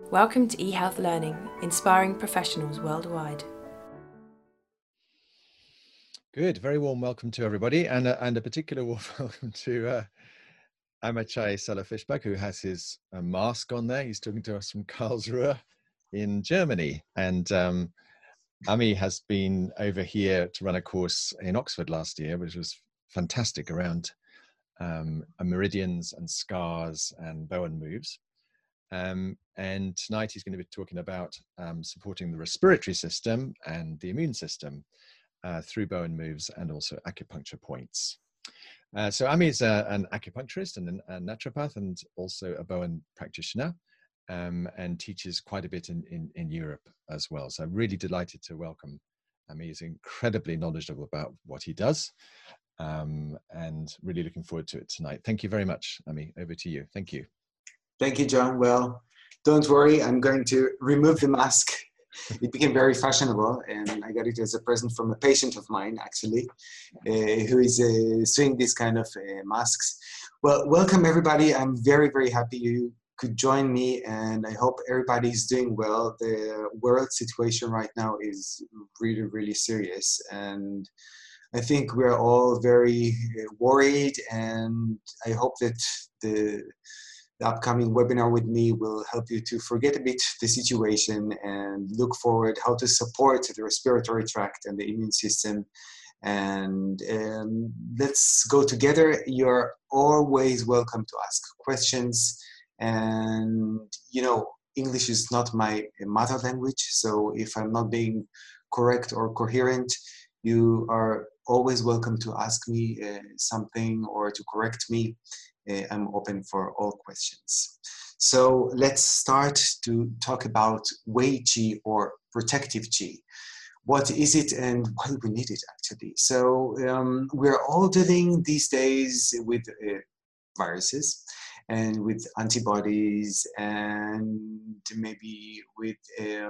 Welcome to eHealth Learning, inspiring professionals worldwide. Good, very warm welcome to everybody, and a particular warm welcome to Amichai Seller-Fischbach, who has his mask on there. He's talking to us from Karlsruhe in Germany, and Ami has been over here to run a course in Oxford last year, which was fantastic, around meridians and scars and Bowen moves. And tonight he's going to be talking about supporting the respiratory system and the immune system through Bowen moves and also acupuncture points. So Ami is an acupuncturist and a naturopath, and also a Bowen practitioner, and teaches quite a bit in Europe as well. So I'm really delighted to welcome Ami. He's incredibly knowledgeable about what he does, and really looking forward to it tonight. Thank you very much, Ami. Over to you. Thank you. Thank you, John. Well, don't worry, I'm going to remove the mask. It became very fashionable, and I got it as a present from a patient of mine, actually, who is sewing this kind of masks. Well, welcome everybody. I'm very, very happy you could join me, and I hope everybody is doing well. The world situation right now is really, really serious, and I think we're all very worried, and I hope that the upcoming webinar with me will help you to forget a bit the situation and look forward how to support the respiratory tract and the immune system. And let's go together. You're always welcome to ask questions. And, you know, English is not my mother language. So if I'm not being correct or coherent, you are always welcome to ask me something or to correct me. I'm open for all questions. So let's start to talk about Wei Qi, or protective Qi. What is it and why we need it, actually? So we're all dealing these days with viruses and with antibodies, and maybe with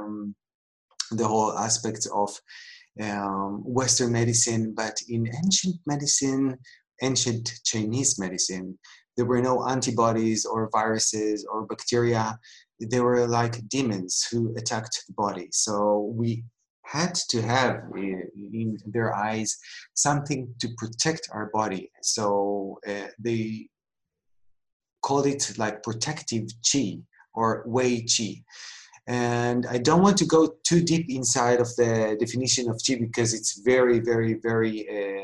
the whole aspect of Western medicine. But in ancient medicine, ancient Chinese medicine, there were no antibodies or viruses or bacteria. They were like demons who attacked the body. So we had to have in their eyes something to protect our body. So they called it like protective Qi, or Wei Qi. And I don't want to go too deep inside of the definition of Qi, because it's very, very, very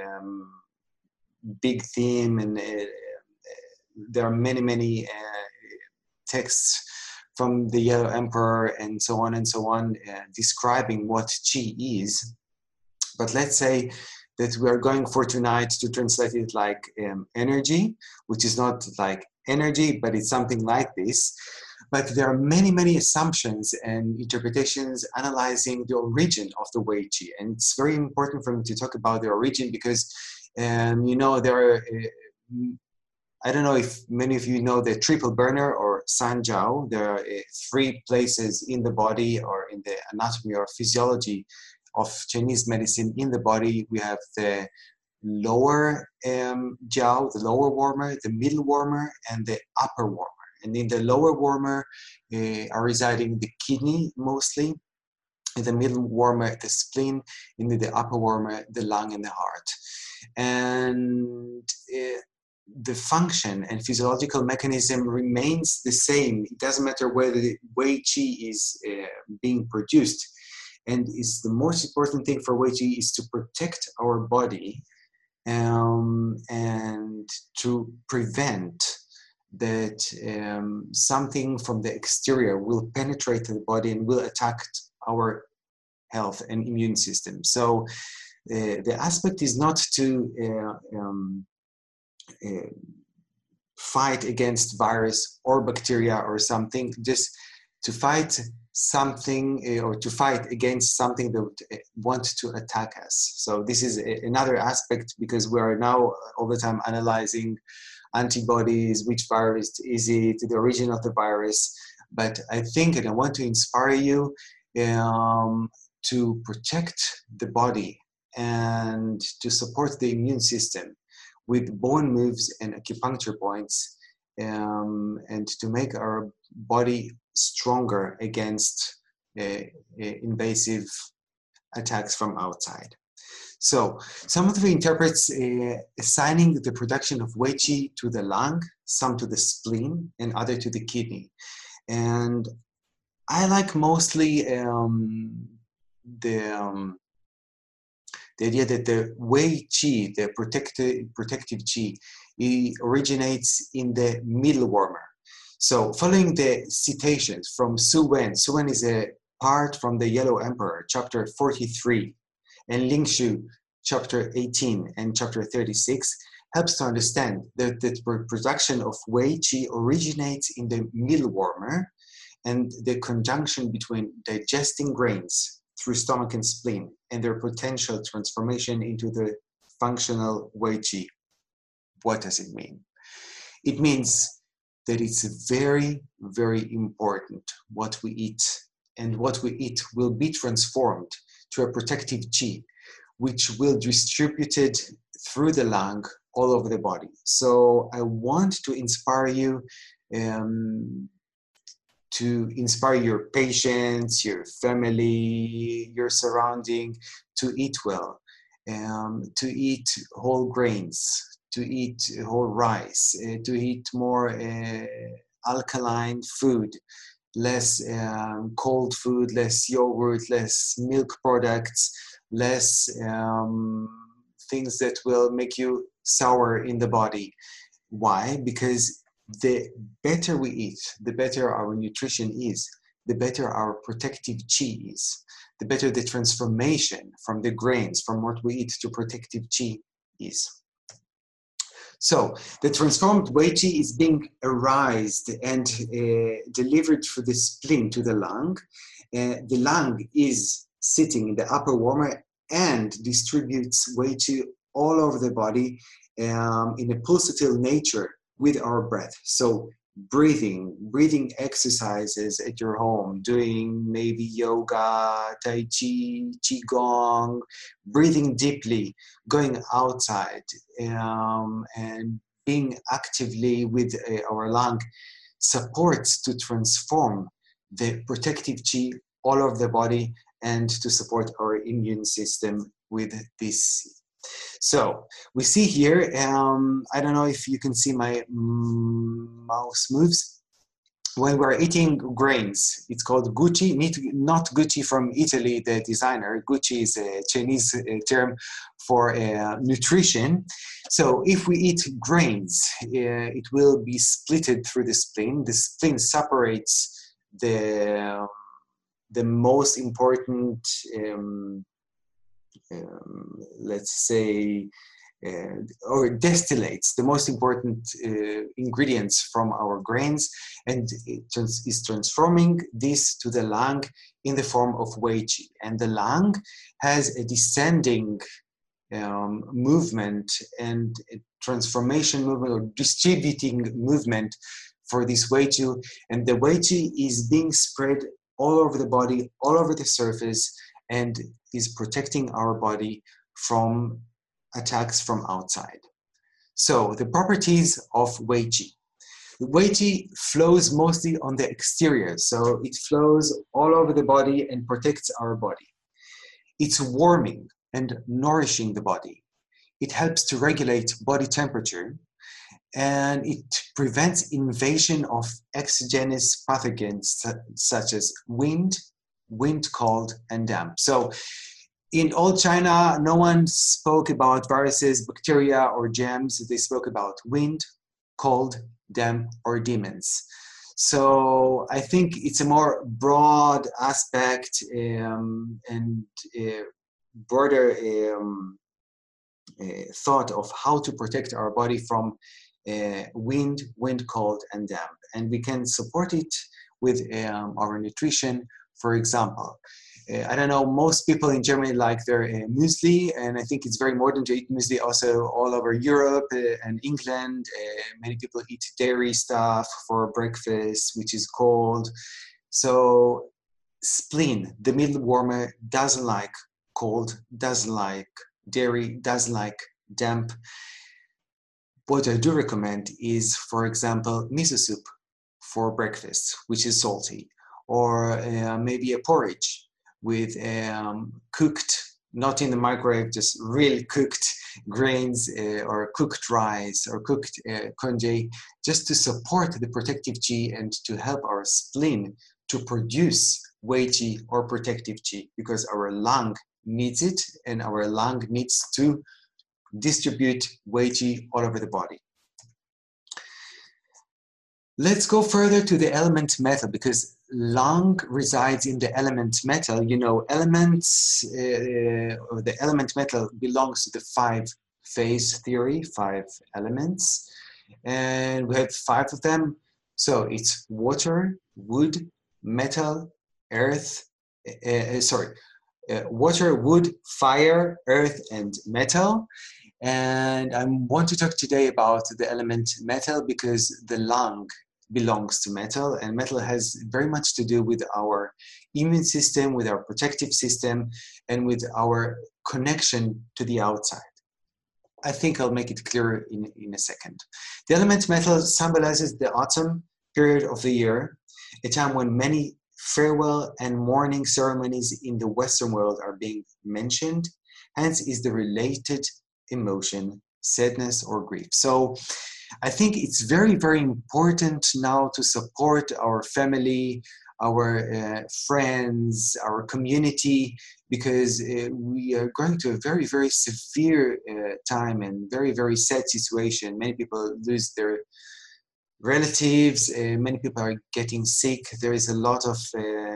big theme, and there are many, many texts from the Yellow Emperor and so on, describing what Qi is. But let's say that we are going for tonight to translate it like energy, which is not like energy, but it's something like this. But there are many, many assumptions and interpretations analyzing the origin of the Wei Qi. And it's very important for me to talk about the origin, because you know, there are, I don't know if many of you know the triple burner or Sanjiao. There are 3 places in the body, or in the anatomy or physiology of Chinese medicine in the body. We have the lower jiao, the lower warmer, the middle warmer, and the upper warmer. And in the lower warmer are residing the kidney mostly, in the middle warmer, the spleen, in the upper warmer, the lung and the heart. And the function and physiological mechanism remains the same. It doesn't matter whether the Wei Qi is being produced. And is the most important thing for Wei Qi is to protect our body and to prevent that something from the exterior will penetrate the body and will attack our health and immune system. So the aspect is not to fight against virus or bacteria or something, just to fight something or to fight against something that wants to attack us. So this is another aspect, because we are now all the time analyzing antibodies, which virus is it, the origin of the virus. But I think, and I want to inspire you to protect the body and to support the immune system with Bowen moves and acupuncture points, and to make our body stronger against invasive attacks from outside. So some of the interprets assigning the production of Wei Qi to the lung, some to the spleen, and other to the kidney. And I like mostly the idea that the Wei Qi, the protective Qi, it originates in the middle warmer. So following the citations from Su Wen is a part from the Yellow Emperor, chapter 43, and Ling Shu, chapter 18 and chapter 36, helps to understand that the production of Wei Qi originates in the middle warmer, and the conjunction between digesting grains through stomach and spleen and their potential transformation into the functional Wei Qi. What does it mean? It means that it's very, very important what we eat, and what we eat will be transformed to a protective Qi, which will be distributed through the lung all over the body. So I want to inspire you, to inspire your patients, your family, your surrounding, to eat well, to eat whole grains, to eat whole rice, to eat more alkaline food, less cold food, less yogurt, less milk products, less things that will make you sour in the body. Why? Because the better we eat, the better our nutrition is, the better our protective Qi is, the better the transformation from the grains, from what we eat to protective Qi is. So the transformed Wei Qi is being arised and delivered through the spleen to the lung. The lung is sitting in the upper warmer and distributes Wei Qi all over the body in a pulsatile nature with our breath. So breathing exercises at your home, doing maybe yoga, tai chi, qigong, breathing deeply, going outside, and being actively with our lung supports to transform the protective Qi all over the body and to support our immune system with this. So we see here, I don't know if you can see my mouse moves. When we're eating grains, it's called guqi, not Gucci from Italy, the designer. Gucci is a Chinese term for nutrition. So if we eat grains, it will be splitted through the spleen. The spleen separates the most important let's say, or distillates the most important ingredients from our grains, and it is transforming this to the lung in the form of Wei Qi. And the lung has a descending movement and a transformation movement or distributing movement for this Wei Qi, and the Wei Qi is being spread all over the body, all over the surface, and is protecting our body from attacks from outside. So the properties of Wei Qi. Wei Qi flows mostly on the exterior, so it flows all over the body and protects our body. It's warming and nourishing the body. It helps to regulate body temperature, and it prevents invasion of exogenous pathogens such as wind, cold, and damp. So in old China, no one spoke about viruses, bacteria, or germs. They spoke about wind, cold, damp, or demons. So I think it's a more broad aspect and broader thought of how to protect our body from wind, cold, and damp. And we can support it with our nutrition. For example, I don't know, most people in Germany like their muesli, and I think it's very modern to eat muesli also all over Europe and England. Many people eat dairy stuff for breakfast, which is cold. So spleen, the middle warmer, doesn't like cold, doesn't like dairy, doesn't like damp. What I do recommend is, for example, miso soup for breakfast, which is salty. or maybe a porridge with cooked, not in the microwave, just really cooked grains or cooked rice or cooked congee, just to support the protective qi and to help our spleen to produce wei qi or protective qi, because our lung needs it and our lung needs to distribute wei qi all over the body. Let's go further to the element metal, because lung resides in the element metal. You know, elements, or the element metal belongs to the 5-phase theory, 5 elements, and we have 5 of them. So it's water, wood, metal, earth, water, wood, fire, earth, and metal. And I want to talk today about the element metal because the lung belongs to metal, and metal has very much to do with our immune system, with our protective system, and with our connection to the outside. I think I'll make it clearer in a second. The element metal symbolizes the autumn period of the year, a time when many farewell and mourning ceremonies in the Western world are being mentioned, hence is the related emotion, sadness or grief. So I think it's very, very important now to support our family, our friends, our community, because we are going to a very, very severe time and very, very sad situation. Many people lose their relatives, many people are getting sick. There is a lot of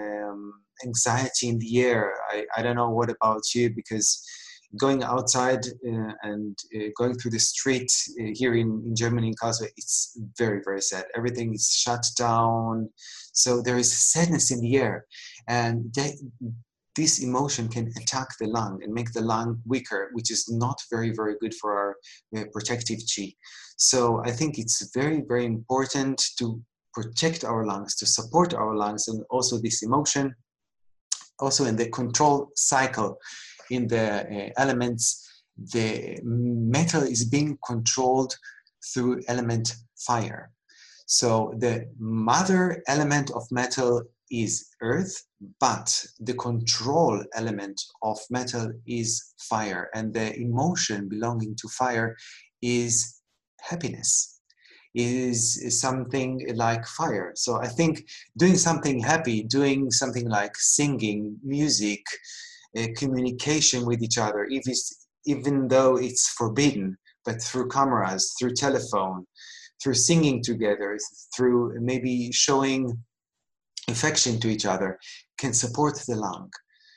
anxiety in the air. I don't know what about you, because going outside and going through the street here in Germany, in Karlsruhe, it's very, very sad. Everything is shut down. So there is sadness in the air. And this emotion can attack the lung and make the lung weaker, which is not very, very good for our protective qi. So I think it's very, very important to protect our lungs, to support our lungs, and also this emotion. Also in the control cycle, in the elements, the metal is being controlled through element fire. So the mother element of metal is earth, but the control element of metal is fire, and the emotion belonging to fire is happiness, is something like fire. So I think doing something happy, doing something like singing, music, communication with each other, even though it's forbidden, but through cameras, through telephone, through singing together, through maybe showing affection to each other, can support the lung.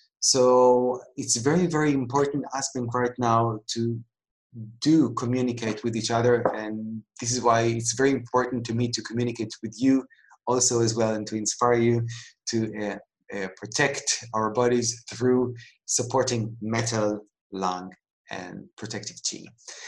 So it's very, very important aspect right now to communicate with each other, and this is why it's very important to me to communicate with you also as well, and to inspire you to protect our bodies through supporting metal, lung, and protective qi.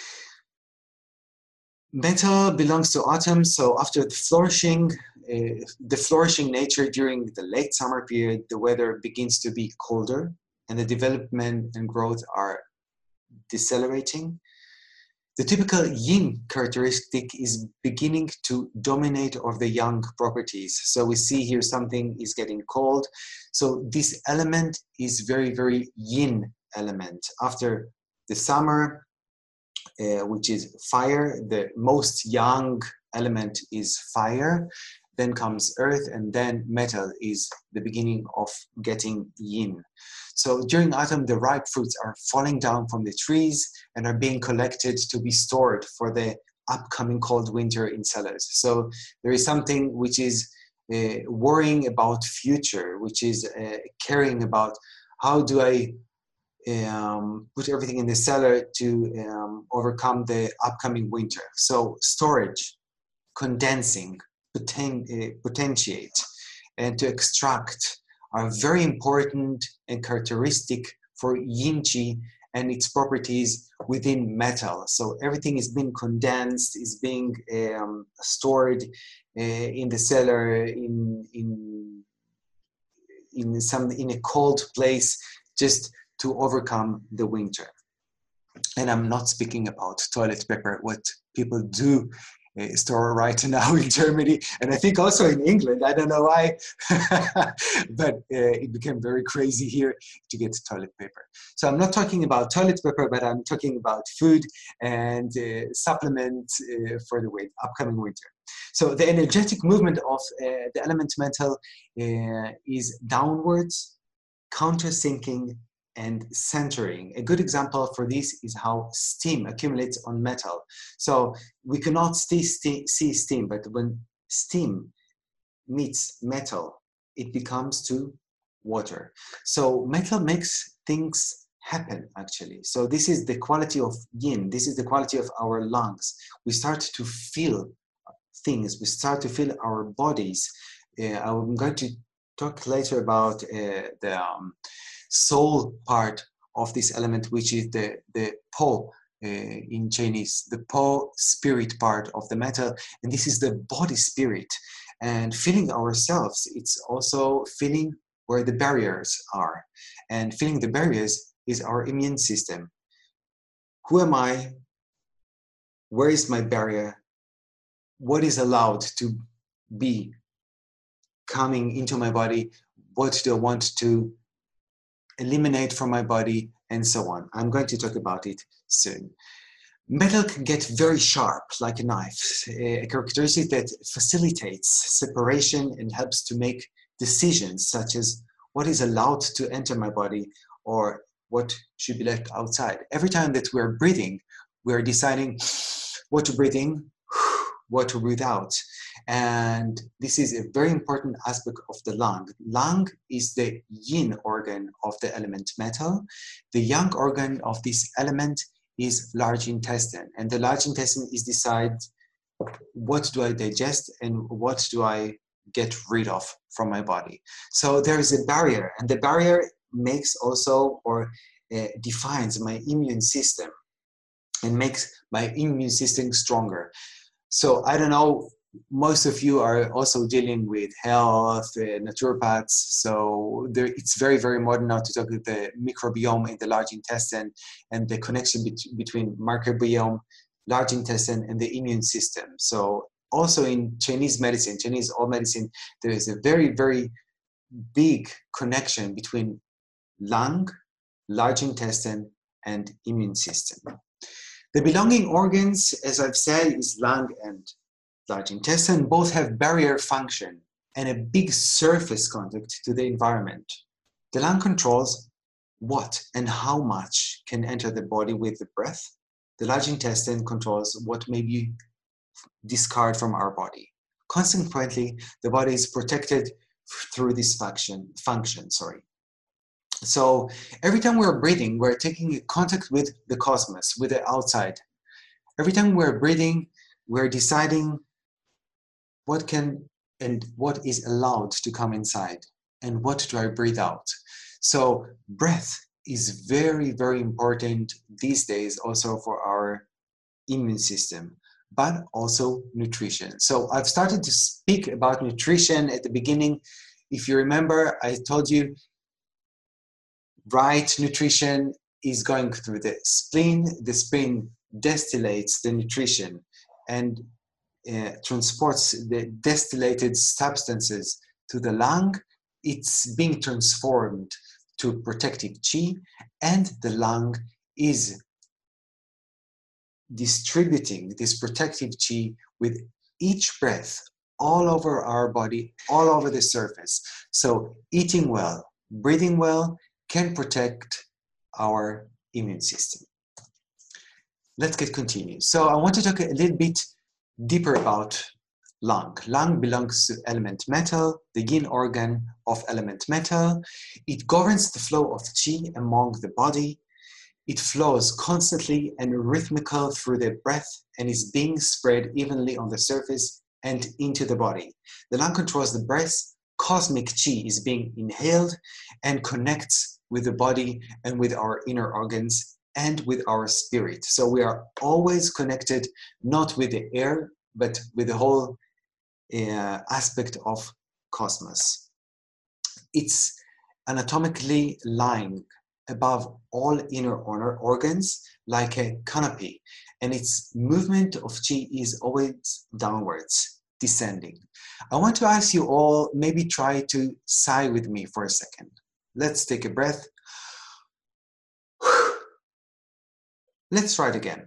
Metal belongs to autumn, so after the flourishing nature during the late summer period, the weather begins to be colder and the development and growth are decelerating. The typical yin characteristic is beginning to dominate over the yang properties. So we see here something is getting cold. So this element is very, very yin element. After the summer, which is fire, the most yang element is fire. Then comes earth, and then metal is the beginning of getting yin. So during autumn, the ripe fruits are falling down from the trees and are being collected to be stored for the upcoming cold winter in cellars. So there is something which is worrying about future, which is caring about how do I put everything in the cellar to overcome the upcoming winter. So storage, condensing, potentiate, and to extract are very important and characteristic for yin qi and its properties within metal. So everything is being condensed, is being stored in the cellar, in a cold place, just to overcome the winter. And I'm not speaking about toilet paper, what people do store right now in Germany, and I think also in England. I don't know why, but it became very crazy here to get toilet paper. So I'm not talking about toilet paper, but I'm talking about food and supplements for the upcoming winter. So the energetic movement of the element metal is downwards, countersinking, and centering. A good example for this is how steam accumulates on metal. So we cannot see steam, but when steam meets metal, it becomes to water. So metal makes things happen, actually. So this is the quality of yin. This is the quality of our lungs. We start to feel things. We start to feel our bodies. I'm going to talk later about the soul part of this element, which is the Po in Chinese, the Po spirit part of the metal, and this is the body spirit. And feeling ourselves, it's also feeling where the barriers are, and feeling the barriers is our immune system. Who am I? Where is my barrier? What is allowed to be coming into my body? What do I want to eliminate from my body, and so on. I'm going to talk about it soon. Metal can get very sharp, like a knife, a characteristic that facilitates separation and helps to make decisions, such as what is allowed to enter my body or what should be left outside. Every time that we're breathing, we're deciding what to breathe in, what to breathe out. And this is a very important aspect of the lung. Lung is the yin organ of the element metal. The yang organ of this element is large intestine. And the large intestine is decide what do I digest and what do I get rid of from my body. So there is a barrier, and the barrier makes also or defines my immune system and makes my immune system stronger. So I don't know, most of you are also dealing with health, naturopaths. So it's very, very modern now to talk about the microbiome in the large intestine and the connection between microbiome, large intestine, and the immune system. So also in Chinese medicine, Chinese old medicine, there is a very, very big connection between lung, large intestine, and immune system. The belonging organs, as I've said, is lung and large intestine. Both have barrier function and a big surface contact to the environment. The lung controls what and how much can enter the body with the breath. The large intestine controls what may be discarded from our body. Consequently, the body is protected through this function. So every time we're breathing, we're taking contact with the cosmos, with the outside. Every time we're breathing, we're deciding what can and what is allowed to come inside and what do I breathe out. So breath is very, very important these days also for our immune system, but also nutrition. So I've started to speak about nutrition at the beginning. If you remember, I told you right nutrition is going through the spleen. The spleen distillates the nutrition and transports the distillated substances to the lung. It's being transformed to protective qi, and the lung is distributing this protective qi with each breath all over our body, all over the surface. So eating well, breathing well can protect our immune system. Let's get continued. So I want to talk a little bit deeper about lung. Lung belongs to element metal, the yin organ of element metal. It governs the flow of qi among the body. It flows constantly and rhythmical through the breath and is being spread evenly on the surface and into the body. The lung controls the breath. Cosmic qi is being inhaled and connects with the body and with our inner organs and with our spirit. So we are always connected, not with the air, but with the whole aspect of cosmos. It's anatomically lying above all inner organs like a canopy. and its movement of qi is always downwards, descending. I want to ask you all, maybe try to sigh with me for a second. Let's take a breath. Let's try it again.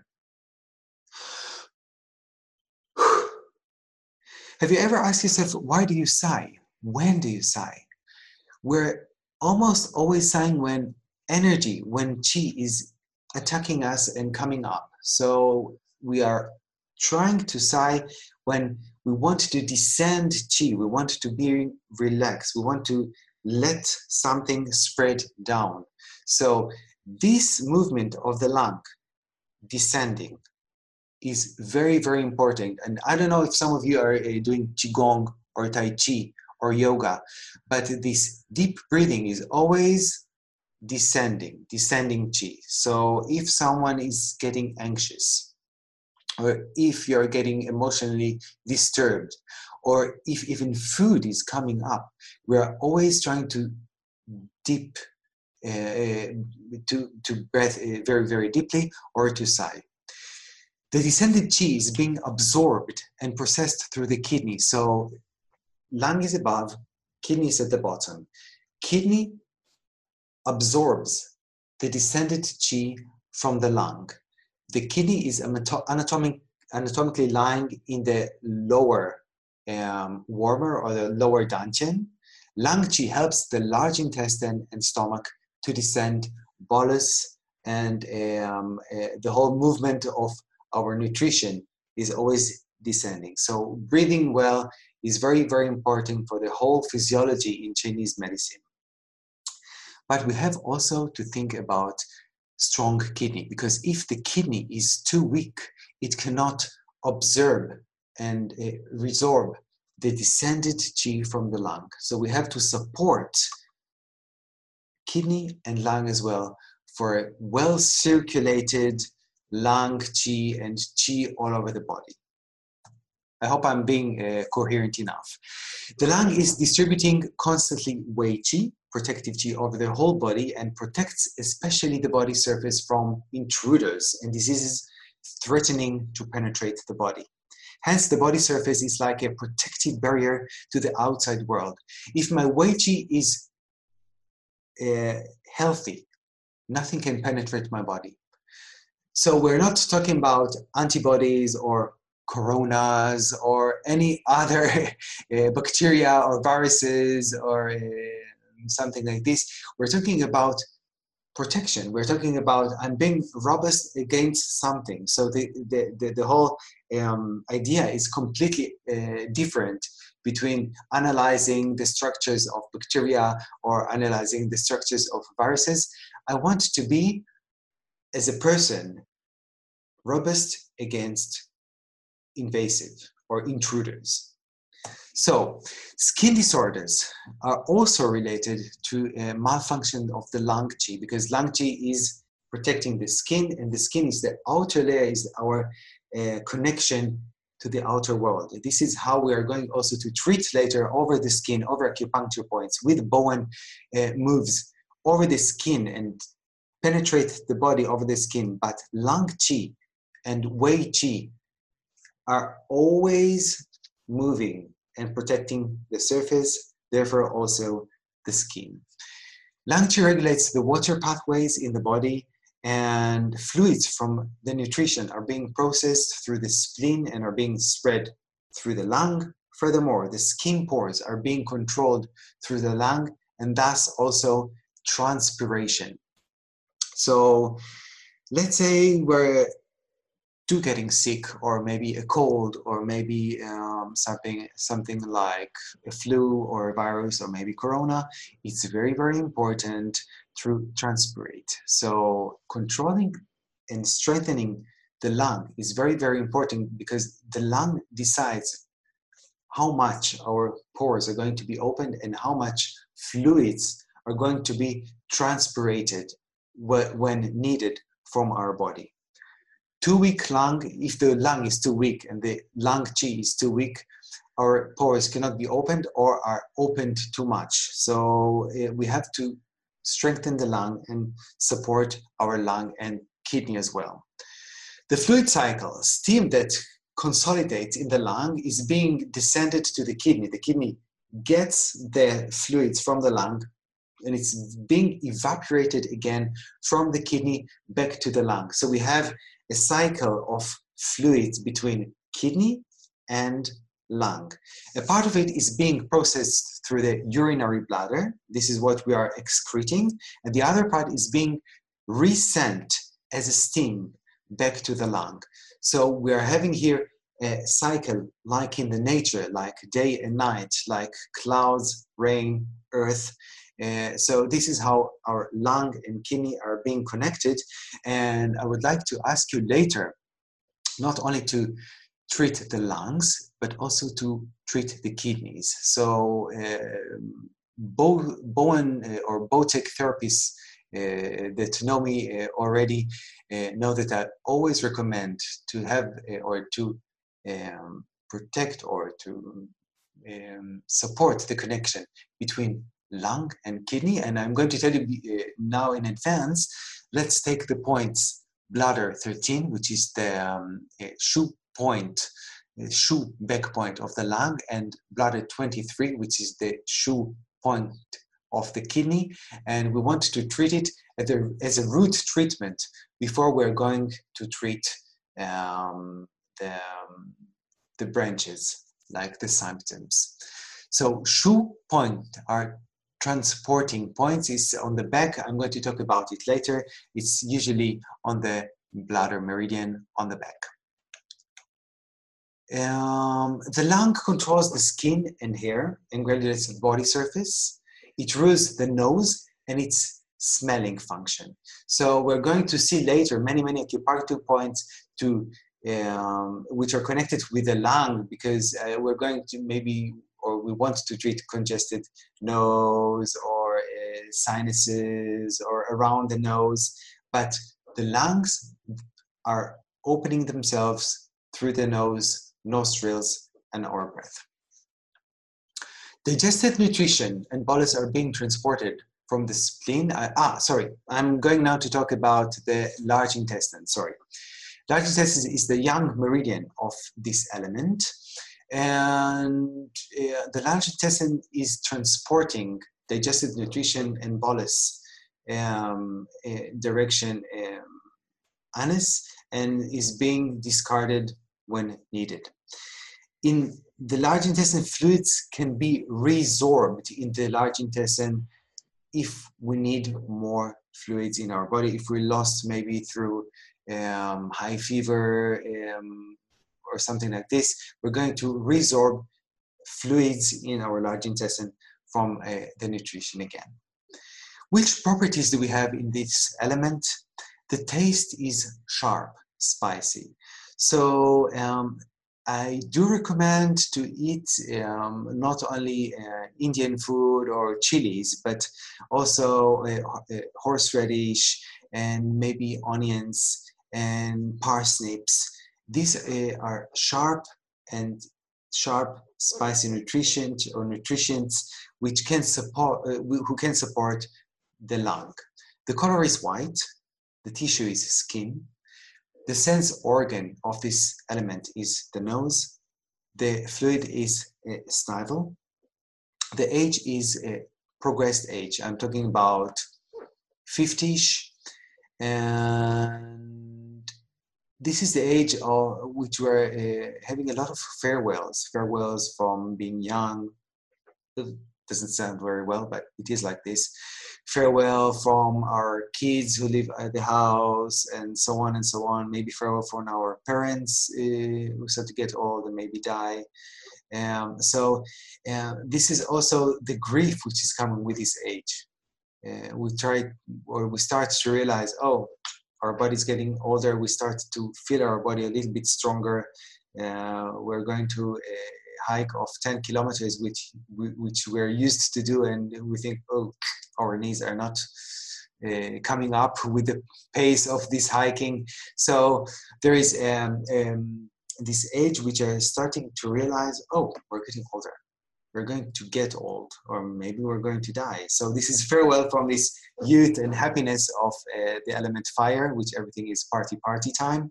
Have you ever asked yourself, why do you sigh? When do you sigh? We're almost always sighing when energy, when qi is attacking us and coming up. So we are trying to sigh when we want to descend qi, we want to be relaxed, we want to let something spread down. So this movement of the lung descending is very, very important. And I don't know if some of you are doing Qigong or Tai Chi or yoga, but this deep breathing is always descending qi. So if someone is getting anxious, or if you're getting emotionally disturbed, or if even food is coming up, we're always trying to deep, to breathe very, very deeply, or to sigh. The descended qi is being absorbed and processed through the kidney. So lung is above, kidney is at the bottom. Kidney absorbs the descended qi from the lung. The kidney is anatomically lying in the lower warmer or the lower dantian. Lung qi helps the large intestine and stomach to descend, bolus, and the whole movement of our nutrition is always descending. So breathing well is very, very important for the whole physiology in Chinese medicine. But we have also to think about strong kidney, because if the kidney is too weak, it cannot absorb and resorb the descended qi from the lung. So we have to support kidney and lung as well for a well circulated lung qi and qi all over the body. I hope I'm being coherent enough. The lung is distributing constantly wei qi, protective qi, over the whole body, and protects especially the body surface from intruders and diseases threatening to penetrate the body. Hence, the body surface is like a protective barrier to the outside world. If my wei qi is healthy, nothing can penetrate my body. So we're not talking about antibodies or coronas or any other bacteria or viruses or something like this. We're talking about protection. We're talking about I'm being robust against something. So the whole idea is completely different between analyzing the structures of bacteria or analyzing the structures of viruses. I want to be, as a person, robust against invasive or intruders. So skin disorders are also related to a malfunction of the lung qi, because lung qi is protecting the skin, and the skin is the outer layer, is our connection to the outer world. This is how we are going also to treat later over the skin, over acupuncture points, with Bowen moves over the skin and penetrate the body over the skin. But lung qi and wei qi are always moving and protecting the surface, therefore also the skin. Lung qi regulates the water pathways in the body, and fluids from the nutrition are being processed through the spleen and are being spread through the lung. Furthermore, the skin pores are being controlled through the lung, and thus also transpiration. So let's say we're getting sick, or maybe a cold, or maybe something like a flu or a virus, or maybe corona. It's very, very important to transpirate. So controlling and strengthening the lung is very, very important, because the lung decides how much our pores are going to be opened and how much fluids are going to be transpirated when needed from our body. Too weak lung, if the lung is too weak and the lung qi is too weak, our pores cannot be opened or are opened too much. So we have to strengthen the lung and support our lung and kidney as well. The fluid cycle, steam that consolidates in the lung is being descended to the kidney. The kidney gets the fluids from the lung and it's being evaporated again from the kidney back to the lung. So we have a cycle of fluids between kidney and lung. A part of it is being processed through the urinary bladder. This is what we are excreting. And the other part is being resent as a steam back to the lung. So we are having here a cycle like in the nature, like day and night, like clouds, rain, earth. So this is how our lung and kidney are being connected. And I would like to ask you later, not only to treat the lungs, but also to treat the kidneys. So Bowen or Botec therapists that know me already know that I always recommend to have or to protect or to support the connection between lung and kidney. And I'm going to tell you now in advance, let's take the points bladder 13, which is the shoe back point of the lung, and bladder 23, which is the shoe point of the kidney. And we want to treat it as a root treatment before we're going to treat the branches, like the symptoms. So shoe point are transporting points is on the back. I'm going to talk about it later. It's usually on the bladder meridian on the back. The lung controls the skin and hair and regulates the body surface. It rules the nose and its smelling function. So we're going to see later many acupuncture points to which are connected with the lung, because we're going to we want to treat congested nose or sinuses or around the nose, but the lungs are opening themselves through the nose, nostrils, and our breath. Digested nutrition and bolus are being transported from the spleen. I'm going now to talk about the large intestine. Large intestine is the young meridian of this element. And the large intestine is transporting digested nutrition and bolus direction anus, and is being discarded when needed. In the large intestine, fluids can be resorbed in the large intestine if we need more fluids in our body, if we lost maybe through high fever, or something like this. We're going to resorb fluids in our large intestine from the nutrition again. Which properties do we have in this element? The taste is sharp, spicy. So I do recommend to eat not only Indian food or chilies, but also horseradish and maybe onions and parsnips. These are sharp, spicy nutrients which can support, who can support the lung. The color is white. The tissue is skin. The sense organ of this element is the nose. The fluid is snivel. The age is a progressed age. I'm talking about 50-ish, and this is the age of which we're having a lot of farewells from being young. It doesn't sound very well, but it is like this. Farewell from our kids who live at the house, and so on and so on. Maybe farewell from our parents who start to get old and maybe die. This is also the grief which is coming with this age. We start to realize, our body's getting older. We start to feel our body a little bit stronger. We're going to a hike of 10 kilometers, which we're used to do, and we think, our knees are not coming up with the pace of this hiking. So there is this age which are starting to realize, we're getting older. we're going to get old, or maybe we're going to die. So this is farewell from this youth and happiness of the element fire, which everything is party time,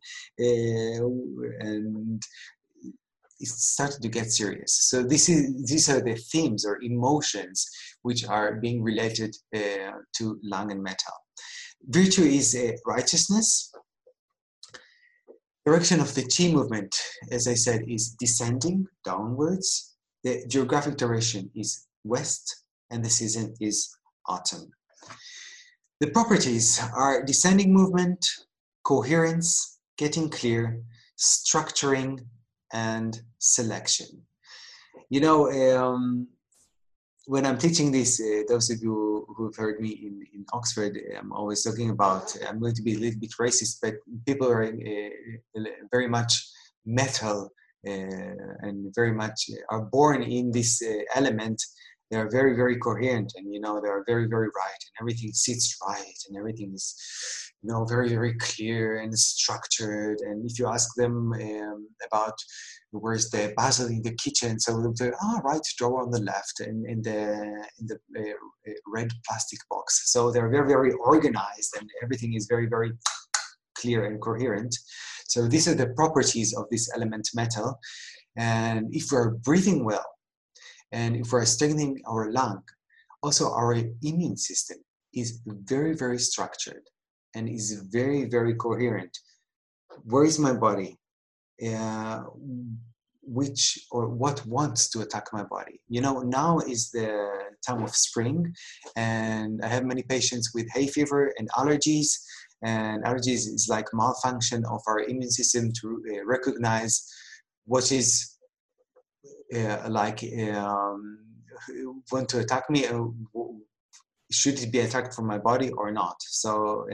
and it started to get serious. So these are the themes or emotions which are being related to lung and metal. Virtue is righteousness. Direction of the chi movement, as I said, is descending downwards. The geographic direction is west, and the season is autumn. The properties are descending movement, coherence, getting clear, structuring, and selection. You know, when I'm teaching this, those of you who've heard me in Oxford, I'm always talking about, I'm going to be a little bit racist, but people are very much metal and very much are born in this element. They are very, very coherent, and you know, they are very, very right, and everything sits right, and everything is, you know, very, very clear and structured. And if you ask them about where's the basil in the kitchen, so they'll say, right drawer on the left, and in the red plastic box. So they're very, very organized, and everything is very, very clear and coherent. So these are the properties of this element metal. And if we're breathing well, and if we're strengthening our lung, also our immune system is very, very structured and is very, very coherent. Where is my body? Which or what wants to attack my body? You know, now is the time of spring, and I have many patients with hay fever and allergies. And allergies is like malfunction of our immune system to recognize what is want to attack me. Should it be attacked from my body or not? So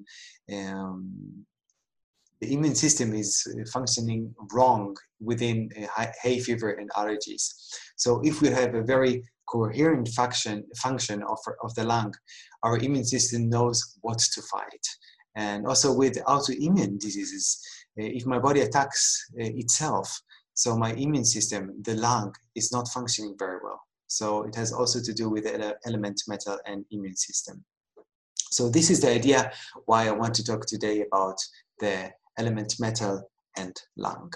the immune system is functioning wrong within hay fever and allergies. So if we have a very coherent function of the lung, our immune system knows what to fight. And also with autoimmune diseases, if my body attacks itself, so my immune system, the lung, is not functioning very well. So it has also to do with the element metal and immune system. So this is the idea why I want to talk today about the element metal and lung.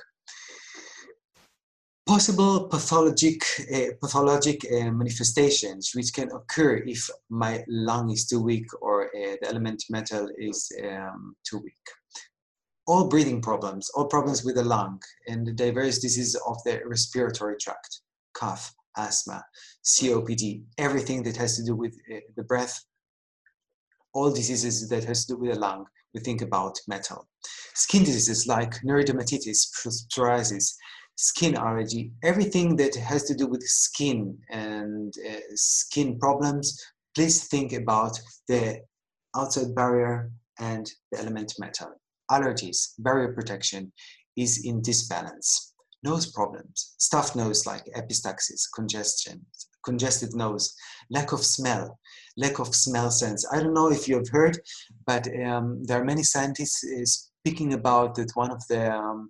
Possible pathologic manifestations which can occur if my lung is too weak or the element metal is too weak. All breathing problems, all problems with the lung, and the diverse diseases of the respiratory tract, cough, asthma, COPD, everything that has to do with the breath, all diseases that has to do with the lung, we think about metal. Skin diseases like neurodermatitis, psoriasis, skin allergy, everything that has to do with skin and skin problems, please think about the outside barrier and the element metal. Allergies, barrier protection is in disbalance. Nose problems, stuffed nose like epistaxis, congestion, congested nose, lack of smell sense. I don't know if you have heard, but there are many scientists speaking about that one of the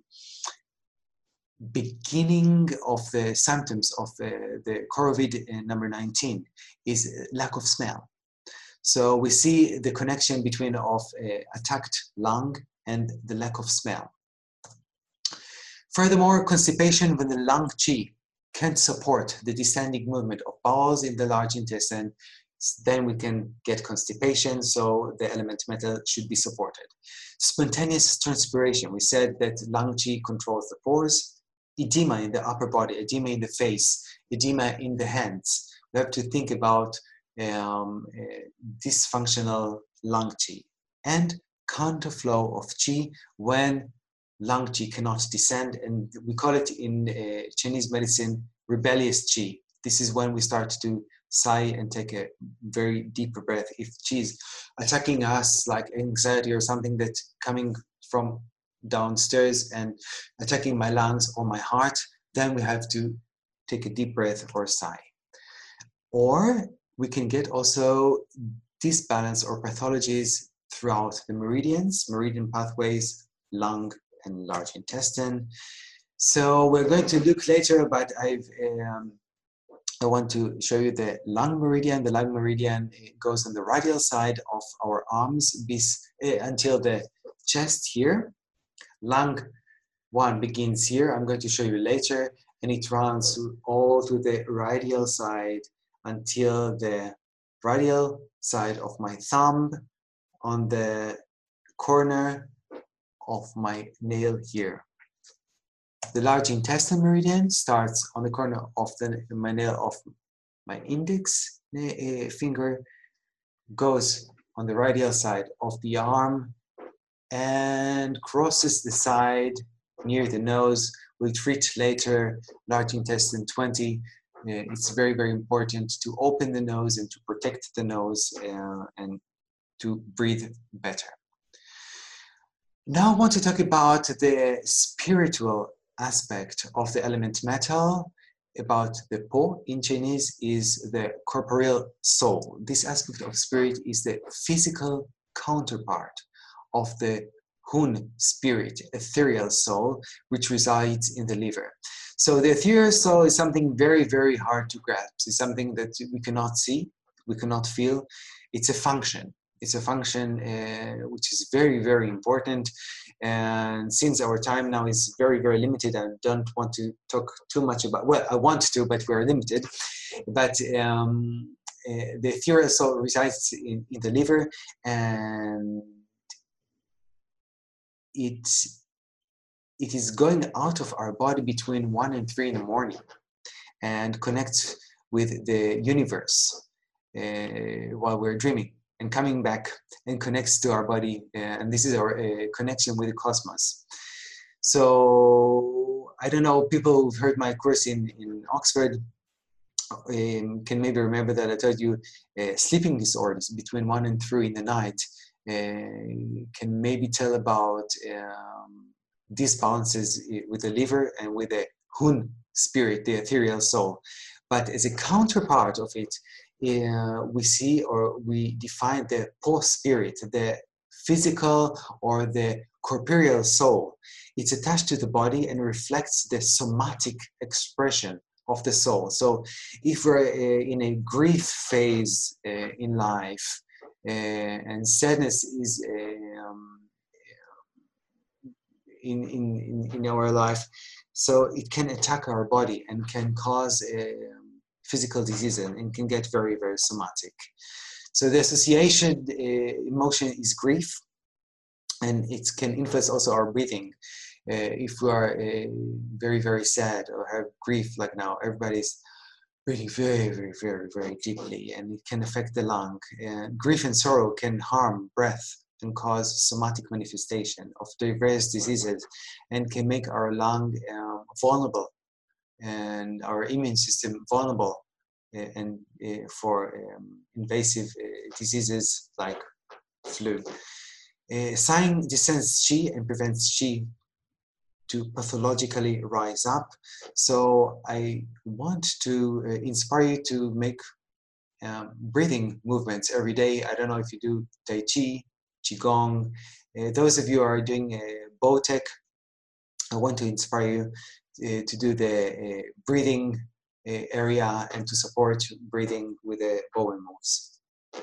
beginning of the symptoms of the COVID number 19 is lack of smell. So we see the connection between of attacked lung and the lack of smell. Furthermore, constipation when the lung qi can't support the descending movement of bowels in the large intestine, then we can get constipation, so the element metal should be supported. Spontaneous transpiration, we said that lung qi controls the pores. Edema in the upper body, edema in the face, edema in the hands. We have to think about dysfunctional lung qi and counterflow of qi when lung qi cannot descend, and we call it in Chinese medicine rebellious qi. This is when we start to sigh and take a very deeper breath. If qi is attacking us like anxiety or something that's coming from downstairs and attacking my lungs or my heart, then we have to take a deep breath or sigh. Or we can get also disbalance or pathologies throughout the meridian pathways, lung and large intestine. So we're going to look later, but I've I want to show you the lung meridian. The lung meridian goes on the radial side of our arms until the chest here. Lung 1 begins here. I'm going to show you later, and it runs all to the radial side until the radial side of my thumb on the corner of my nail here. The large intestine meridian starts on the corner of my nail of my index finger, goes on the radial side of the arm and crosses the side near the nose. We'll treat later large intestine 20. It's very, very important to open the nose and to protect the nose and to breathe better. Now I want to talk about the spiritual aspect of the element metal. About the Po in Chinese is the corporeal soul. This aspect of spirit is the physical counterpart of the Hun spirit, ethereal soul, which resides in the liver. So the ethereal soul is something very, very hard to grasp. It's something that we cannot see, we cannot feel. It's a function. It's a function which is very, very important. And since our time now is very, very limited, I don't want to talk too much about, well, I want to, but we're limited. But the ethereal soul resides in the liver, and it is going out of our body between 1 and 3 in the morning and connects with the universe while we're dreaming, and coming back and connects to our body, and this is our connection with the cosmos. So I don't know, people who've heard my course in Oxford can maybe remember that I told you sleeping disorders between 1 and 3 in the night can maybe tell about disbalances with the liver and with the Hun spirit, the ethereal soul. But as a counterpart of it, we see, or we define the Po spirit, the physical or the corporeal soul. It's attached to the body and reflects the somatic expression of the soul. So if we're in a grief phase in life, and sadness is in our life, so it can attack our body and can cause physical disease and can get very, very somatic. So the association emotion is grief, and it can influence also our breathing. If we are very, very sad or have grief, like now, everybody's breathing very, very, very, very deeply, and it can affect the lung. Grief and sorrow can harm breath and cause somatic manifestation of diverse diseases, and can make our lung vulnerable and our immune system vulnerable and for invasive diseases like flu. Sighing descends Qi and prevents Qi to pathologically rise up. So I want to inspire you to make breathing movements every day. I don't know if you do Tai Chi, Qigong. Those of you who are doing Bowtech, I want to inspire you to do the breathing area and to support breathing with the Bowen moves.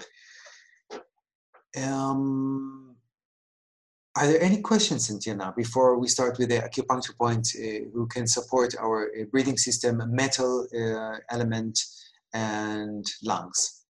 Are there any questions until now before we start with the acupuncture point who can support our breathing system, metal element, and lungs?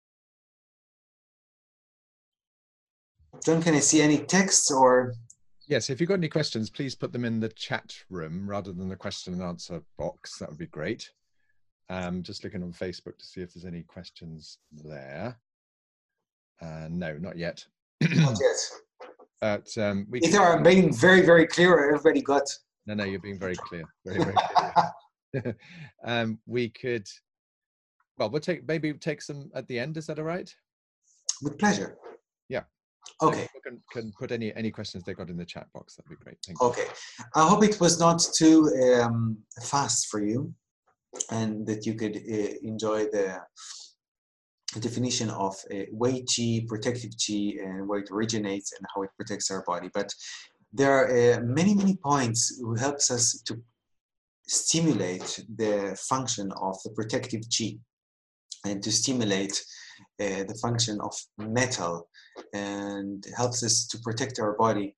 John, can I see any text or? Yes, if you've got any questions, please put them in the chat room rather than the question and answer box. That would be great. Just looking on Facebook to see if there's any questions there. No, not yet. Not yet. But if there are being very, very clear, everybody got. No, you're being very clear. Very, very clear. We could, well, we'll take some at the end. Is that all right? With pleasure. Yeah. Okay. So people can put any questions they got in the chat box. That'd be great. Thank you. Okay. I hope it was not too fast for you, and that you could enjoy the definition of Wei Qi, protective Qi, and where it originates and how it protects our body. But there are many, many points who helps us to stimulate the function of the protective chi and to stimulate the function of metal, and helps us to protect our body.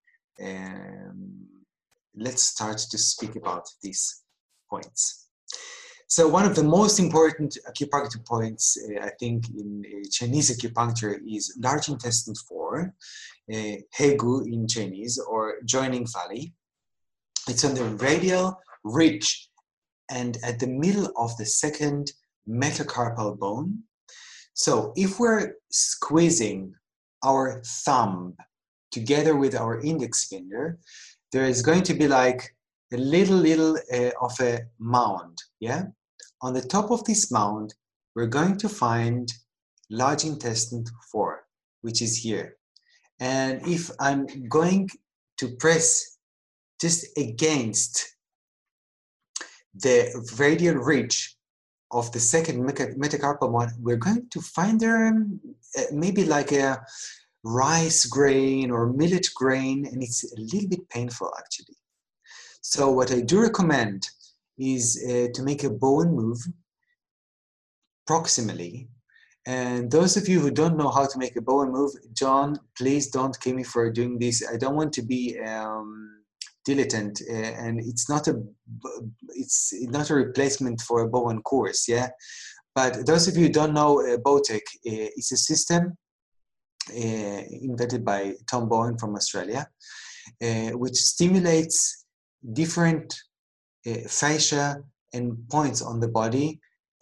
Let's start to speak about these points. So one of the most important acupuncture points, I think, in Chinese acupuncture is large intestine 4, Hegu in Chinese, or joining valley. It's on the radial ridge and at the middle of the second metacarpal bone. So if we're squeezing our thumb together with our index finger, there is going to be like a little of a mound, yeah? On the top of this mound, we're going to find large intestine 4, which is here. And if I'm going to press just against the radial ridge of the second metacarpal one, we're going to find there maybe like a rice grain or millet grain, and it's a little bit painful actually. So what I do recommend is to make a Bowen move proximally. And those of you who don't know how to make a Bowen move, John, please don't kill me for doing this. I don't want to be dilettante, and it's not a replacement for a Bowen course, yeah. But those of you who don't know, Bowtech is a system invented by Tom Bowen from Australia, which stimulates different fascia and points on the body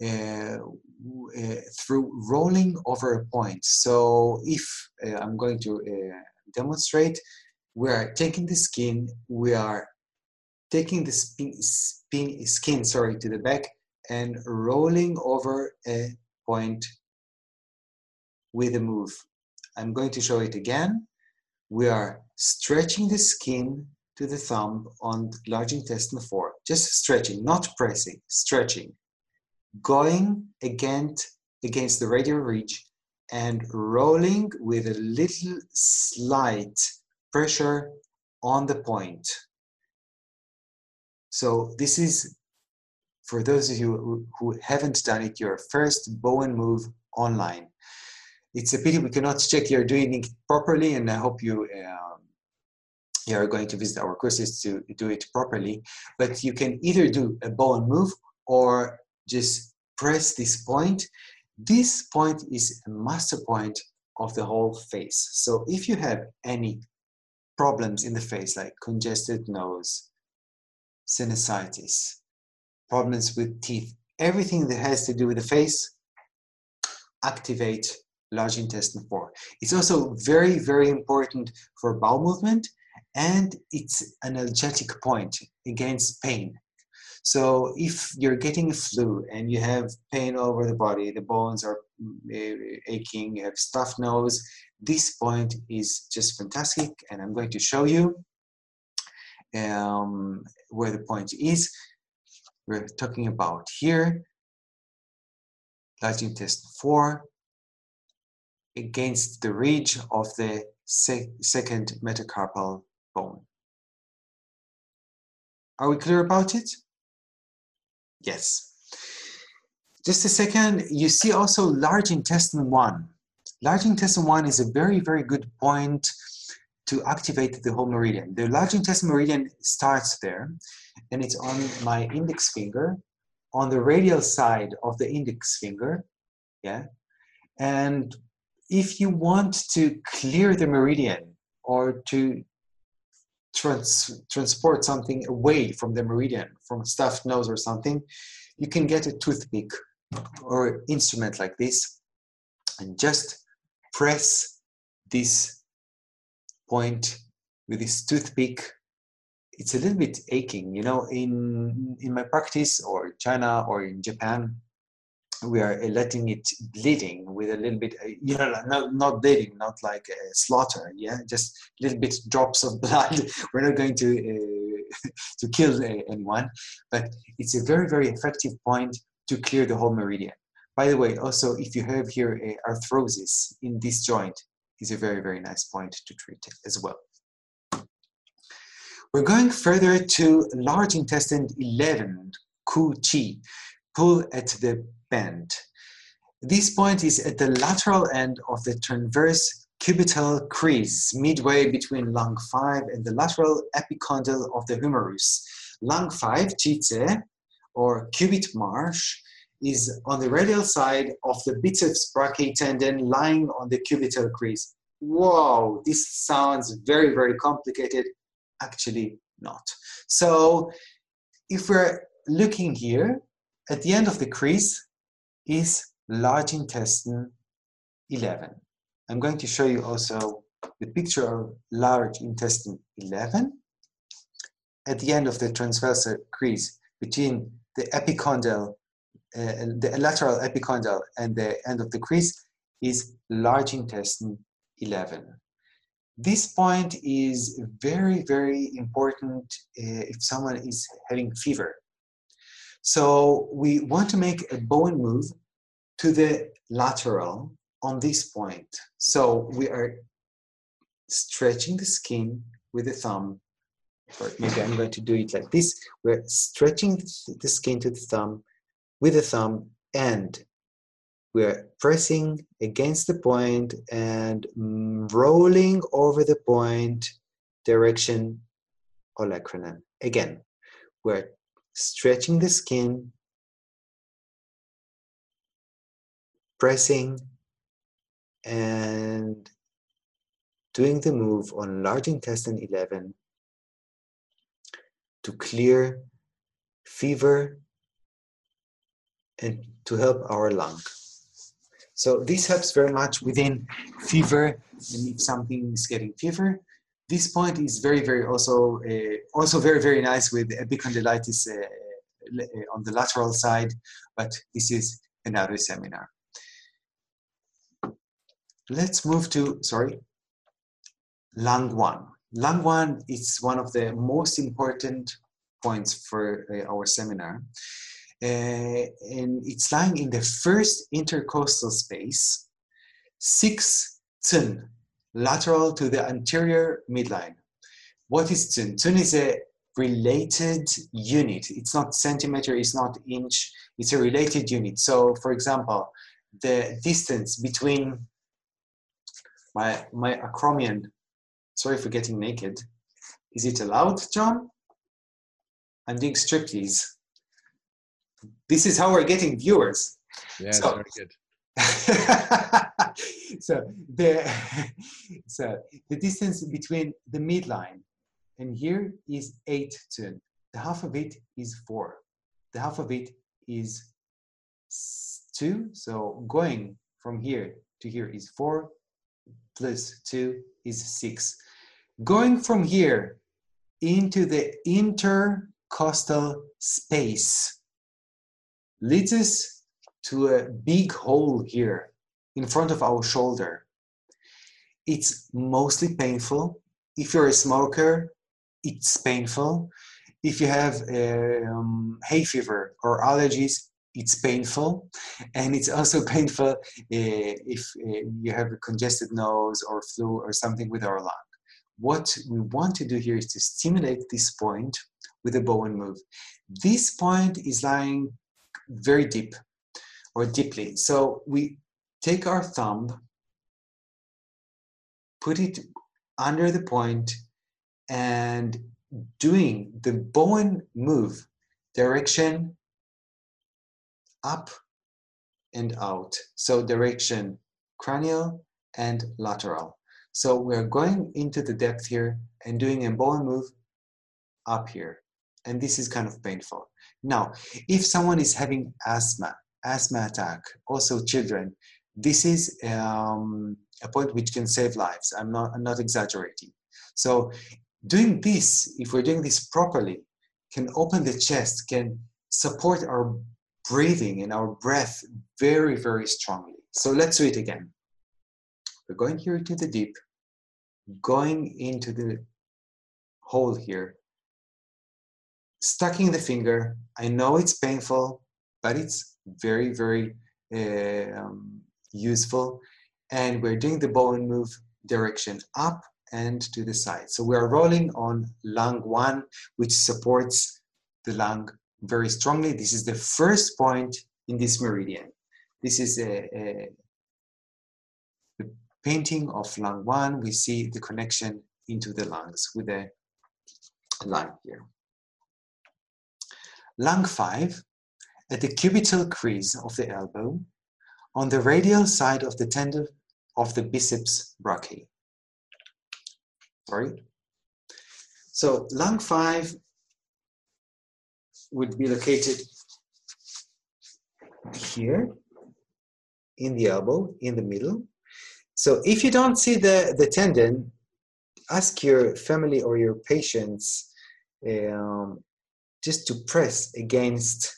through rolling over a point. So if I'm going to demonstrate, we are taking the skin, we are taking the skin to the back and rolling over a point with a move. I'm going to show it again. We are stretching the skin to the thumb on large intestine 4, just stretching, not pressing, stretching, going against the radial ridge and rolling with a little slight pressure on the point. So this is, for those of you who haven't done it, your first Bowen move online. It's a pity we cannot check you're doing it properly, and I hope you are going to visit our courses to do it properly. But you can either do a Bowen move or just press this point. This point is a master point of the whole face. So if you have any problems in the face, like congested nose, sinusitis, problems with teeth, everything that has to do with the face, activate large intestine 4. It's also very, very important for bowel movement, and it's an analgesic point against pain. So if you're getting a flu and you have pain all over the body, the bones are aching, you have stuffed nose, this point is just fantastic, and I'm going to show you where the point is. We're talking about here, large intestine 4, against the ridge of the second metacarpal bone. Are we clear about it? Yes. Just a second, you see also large intestine 1. Large intestine 1 is a very, very good point to activate the whole meridian. The large intestine meridian starts there, and it's on my index finger, on the radial side of the index finger, yeah? And if you want to clear the meridian or to transport something away from the meridian, from stuffed nose or something, you can get a toothpick or instrument like this and just press this point with this toothpick. It's a little bit aching, you know. In my practice, or China or in Japan, we are letting it bleeding with a little bit, you know, not bleeding, not like a slaughter, yeah, just little bit drops of blood. We're not going to to kill anyone, but it's a very, very effective point to clear the whole meridian. By the way, also, if you have here arthrosis in this joint, is a very, very nice point to treat as well. We're going further to large intestine 11, Ku Chi, pull at the bend. This point is at the lateral end of the transverse cubital crease, midway between lung 5 and the lateral epicondyle of the humerus. Lung 5, Jitse, or cubit marsh, is on the radial side of the biceps brachii tendon lying on the cubital crease. Whoa, this sounds very, very complicated. Actually not. So if we're looking here, at the end of the crease is large intestine 11. I'm going to show you also the picture of large intestine 11. At the end of the transverse crease between the epicondyle, the lateral epicondyle and the end of the crease is large intestine 11. This point is very, very important if someone is having fever. So we want to make a Bowen move to the lateral on this point. So we are stretching the skin with the thumb, or maybe I'm going to do it like this. We're stretching the skin to the thumb with the thumb, and we're pressing against the point and rolling over the point direction olecranon. Again, we're stretching the skin, pressing, and doing the move on large intestine 11 to clear fever and to help our lung. So this helps very much within fever, and if something is getting fever. This point is very, very also very, very nice with epicondylitis on the lateral side, but this is another seminar. Let's move to, lung 1. Lung 1 is one of the most important points for our seminar. And it's lying in the first intercostal space, 6 Zun, lateral to the anterior midline. What is Zun? Zun is a related unit. It's not centimeter, it's not inch, it's a related unit. So for example, the distance between my acromion, sorry for getting naked. Is it allowed, John? I'm doing striptease. This is how we're getting viewers. Yeah, so, very good. so the distance between the midline and here is 8 Zun. The half of it is 4. The half of it is 2. So going from here to here is 4 plus 2 is 6. Going from here into the intercostal space leads us to a big hole here in front of our shoulder. It's mostly painful. If you're a smoker, it's painful. If you have hay fever or allergies, it's painful. And it's also painful if you have a congested nose or flu or something with our lung. What we want to do here is to stimulate this point with a Bowen move. This point is lying very deep or deeply. So we take our thumb, put it under the point, and doing the Bowen move, direction up and out. So direction cranial and lateral. So we're going into the depth here and doing a Bowen move up here. And this is kind of painful. Now, if someone is having asthma attack, also children, this is a point which can save lives. I'm not exaggerating. So doing this, if we're doing this properly, can open the chest, can support our breathing and our breath very, very strongly. So let's do it again. We're going here to the deep, going into the hole here, stucking the finger. I know it's painful, but it's very, very useful. And we're doing the Bowen move, direction up and to the side. So we are rolling on lung 1, which supports the lung very strongly. This is the first point in this meridian. This is the painting of lung 1. We see the connection into the lungs with the line here. Lung 5, at the cubital crease of the elbow, on the radial side of the tendon of the biceps brachii. Sorry. So lung 5 would be located here in the elbow, in the middle. So if you don't see the tendon, ask your family or your patients just to press against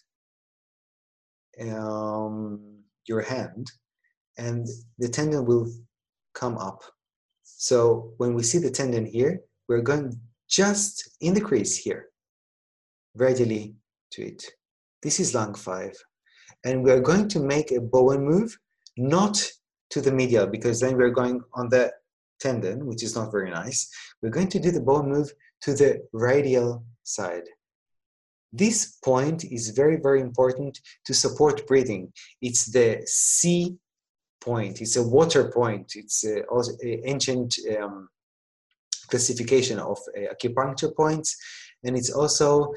your hand, and the tendon will come up. So when we see the tendon here, we're going just in the crease here, radially to it. This is lung 5. And we're going to make a Bowen move, not to the medial, because then we're going on the tendon, which is not very nice. We're going to do the Bowen move to the radial side. This point is very, very important to support breathing. It's the C point. It's a water point. It's also an ancient classification of acupuncture points, and it's also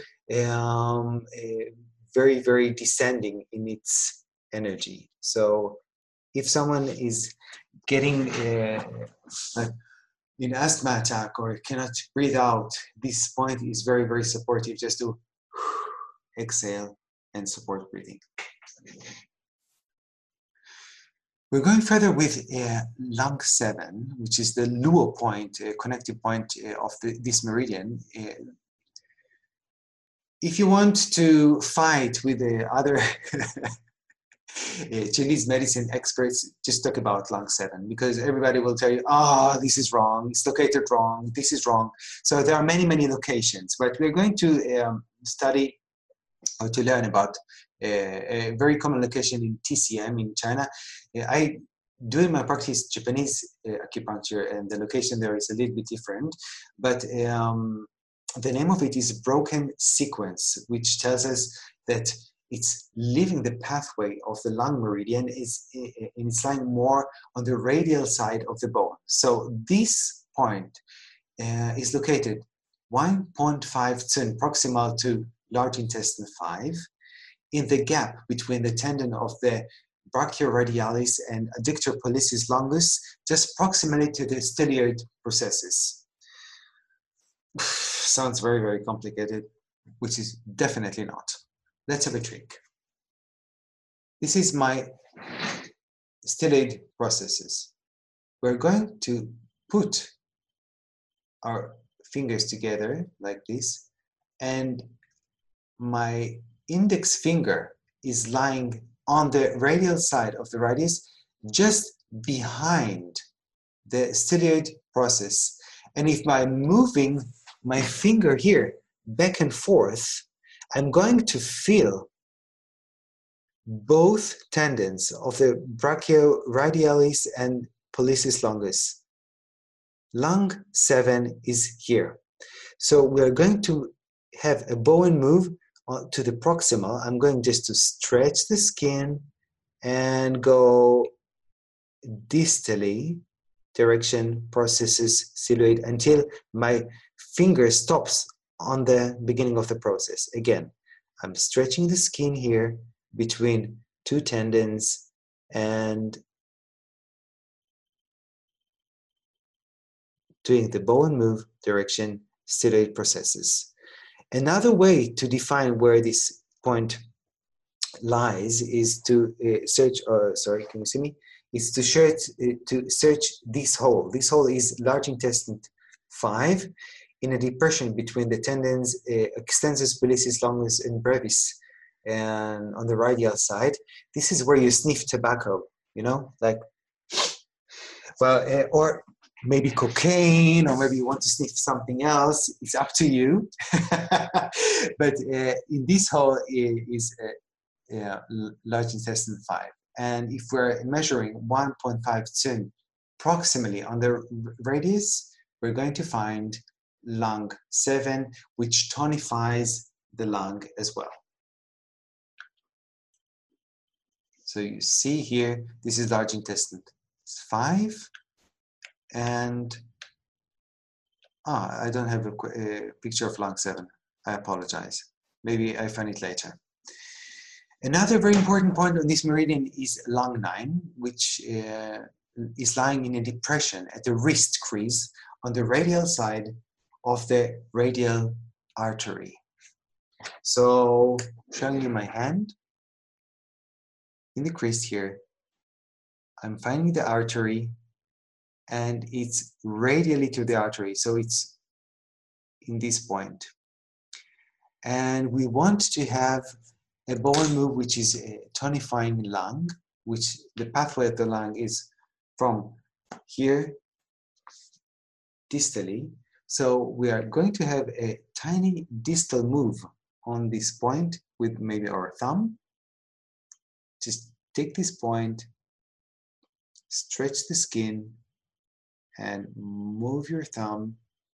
very, very descending in its energy. So if someone is getting an asthma attack or cannot breathe out, this point is very, very supportive. Just to exhale and support breathing. We're going further with lung 7, which is the luo point, connective point of this meridian. If you want to fight with the other Chinese medicine experts, just talk about lung 7, because everybody will tell you, this is wrong, it's located wrong, this is wrong. So there are many, many locations, but we're going to study or to learn about a very common location in TCM in China. I do in my practice Japanese acupuncture, and the location there is a little bit different, but the name of it is broken sequence, which tells us that it's leaving the pathway of the lung meridian, is it's lying more on the radial side of the bone. So this point is located 1.5 cun proximal to large intestine 5, in the gap between the tendon of the brachioradialis and adductor pollicis longus, just proximally to the styloid processes. Sounds very, very complicated, which is definitely not. Let's have a trick. This is my styloid processes. We're going to put our fingers together like this, and my index finger is lying on the radial side of the radius, just behind the styloid process. And if I'm moving my finger here back and forth, I'm going to feel both tendons of the brachioradialis and pollicis longus. Lung 7 is here. So we are going to have a Bowen move to the proximal. I'm going just to stretch the skin and go distally, direction processes styloid, until my finger stops on the beginning of the process. Again, I'm stretching the skin here between two tendons and doing the Bowen move, direction, styloid processes. Another way to define where this point lies is to search, sorry, can you see me? Is to search this hole. This hole is large intestine 5 in a depression between the tendons extensus pollicis longus and brevis, and on the radial side. This is where you sniff tobacco, you know, like, well, or maybe cocaine, or maybe you want to sniff something else. It's up to you. But in this hole is large intestine 5. And if we're measuring 1.5 cun proximally on the radius, we're going to find lung 7, which tonifies the lung as well. So you see here, this is large intestine 5, and I don't have a picture of lung 7. I apologize. Maybe I find it later. Another very important point on this meridian is lung 9, which is lying in a depression at the wrist crease on the radial side of the radial artery. So, showing you my hand, in the crease here, I'm finding the artery, and it's radially to the artery, so it's in this point. And we want to have a Bowen move, which is a tonifying lung, which the pathway of the lung is from here distally. So we are going to have a tiny distal move on this point with maybe our thumb. Just take this point, stretch the skin, and move your thumb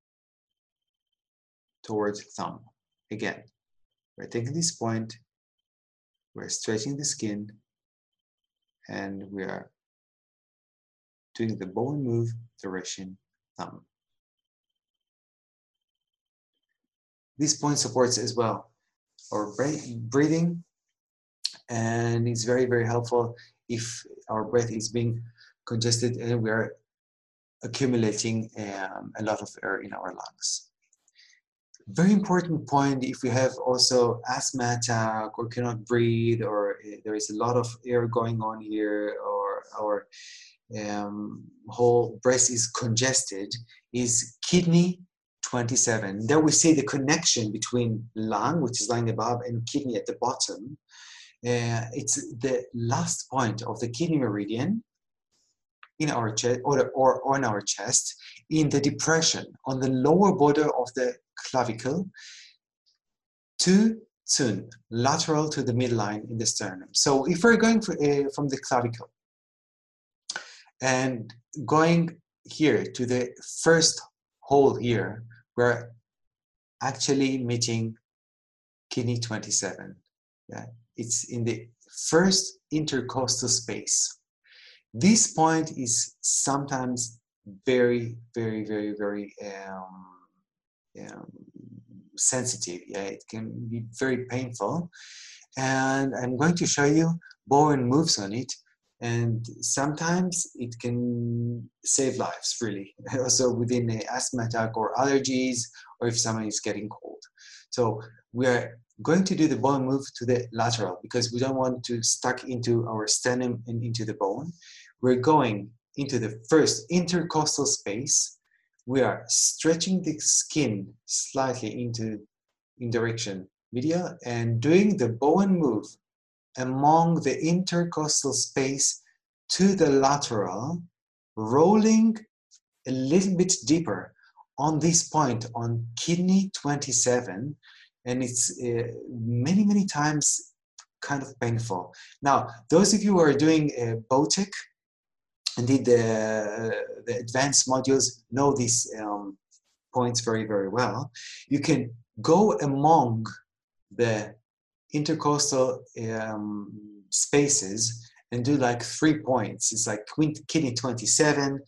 towards thumb. Again, we're taking this point, we're stretching the skin, and we are doing the Bowen move direction thumb. This point supports as well our breathing, and it's very, very helpful if our breath is being congested and we are accumulating a lot of air in our lungs. Very important point if we have also asthma attack or cannot breathe, or there is a lot of air going on here, or our whole breast is congested, is kidney 27. There we see the connection between lung, which is lying above, and kidney at the bottom. It's the last point of the kidney meridian in our chest, or on our chest, in the depression on the lower border of the clavicle, to tsun, lateral to the midline in the sternum. So if we're going from the clavicle and going here to the first hole here, we're actually meeting kidney 27. Yeah, it's in the first intercostal space. This point is sometimes very, very, very, very sensitive. Yeah, it can be very painful. And I'm going to show you Bowen moves on it. And sometimes it can save lives, really. Also within an asthma attack or allergies, or if someone is getting cold. So we are going to do the Bowen move to the lateral because we don't want to stuck into our sternum and into the bone. We're going into the first intercostal space. We are stretching the skin slightly in direction medial and doing the Bowen move among the intercostal space to the lateral, rolling a little bit deeper on this point on kidney 27, and it's many, many times kind of painful. Now, those of you who are doing BOTEC and did the advanced modules know these points very, very well. You can go among the intercostal spaces and do like 3 points. It's like kidney 27,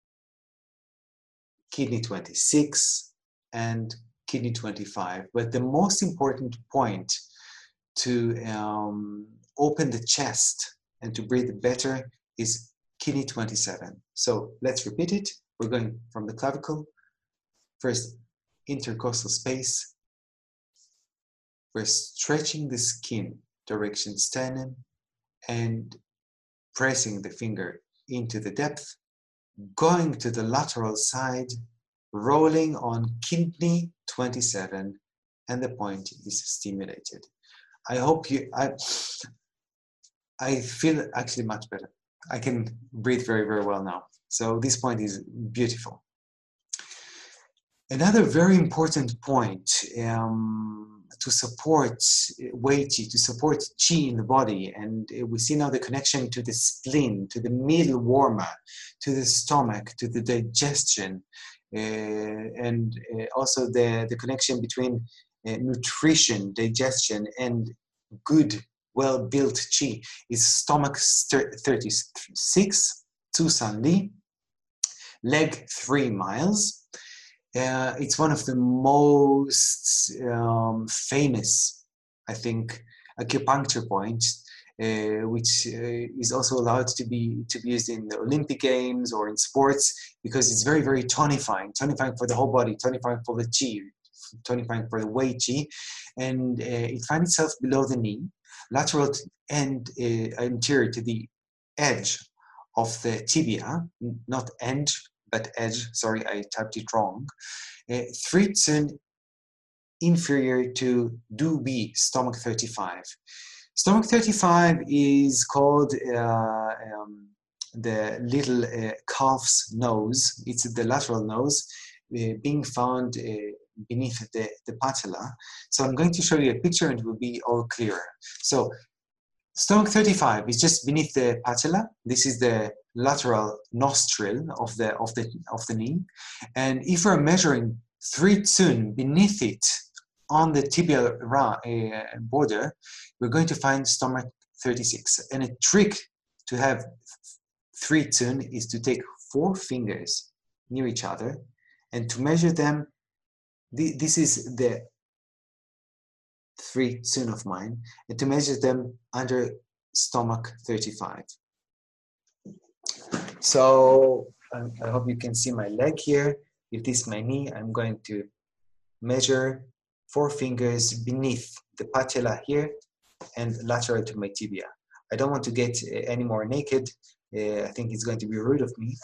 kidney 26, and kidney 25. But the most important point to open the chest and to breathe better is kidney 27. So let's repeat it. We're going from the clavicle, first intercostal space. We're stretching the skin direction sternum and pressing the finger into the depth, going to the lateral side, rolling on kidney 27, and the point is stimulated. I hope I feel actually much better. I can breathe very, very well now. So this point is beautiful. Another very important point to support Wei-Qi, to support Qi in the body, and we see now the connection to the spleen, to the middle warmer, to the stomach, to the digestion, and also the connection between nutrition, digestion, and good, well-built chi is stomach 36, Tsusan Li, leg 3 miles. It's one of the most famous, I think, acupuncture points, which is also allowed to be used in the Olympic Games or in sports, because it's very, very tonifying for the whole body, tonifying for the chi, tonifying for the wei chi, and it finds itself below the knee, lateral and anterior to the edge of the tibia, not end, but edge, sorry, I typed it wrong. 3 Tsun inferior to Du Bi, stomach 35. Stomach 35 is called the little calf's nose. It's the lateral nose being found beneath the patella. So I'm going to show you a picture and it will be all clearer. So stomach 35 is just beneath the patella. This is the lateral nostril of the knee. And if we're measuring 3 Tsun beneath it on the tibial border, we're going to find stomach 36. And a trick to have 3 Tsun is to take 4 fingers near each other and to measure them. This is the 3 Tsun of mine, and to measure them under stomach 35. So I hope you can see my leg here. If this is my knee, I'm going to measure 4 fingers beneath the patella here and lateral to my tibia. I don't want to get any more naked. I think it's going to be rude of me.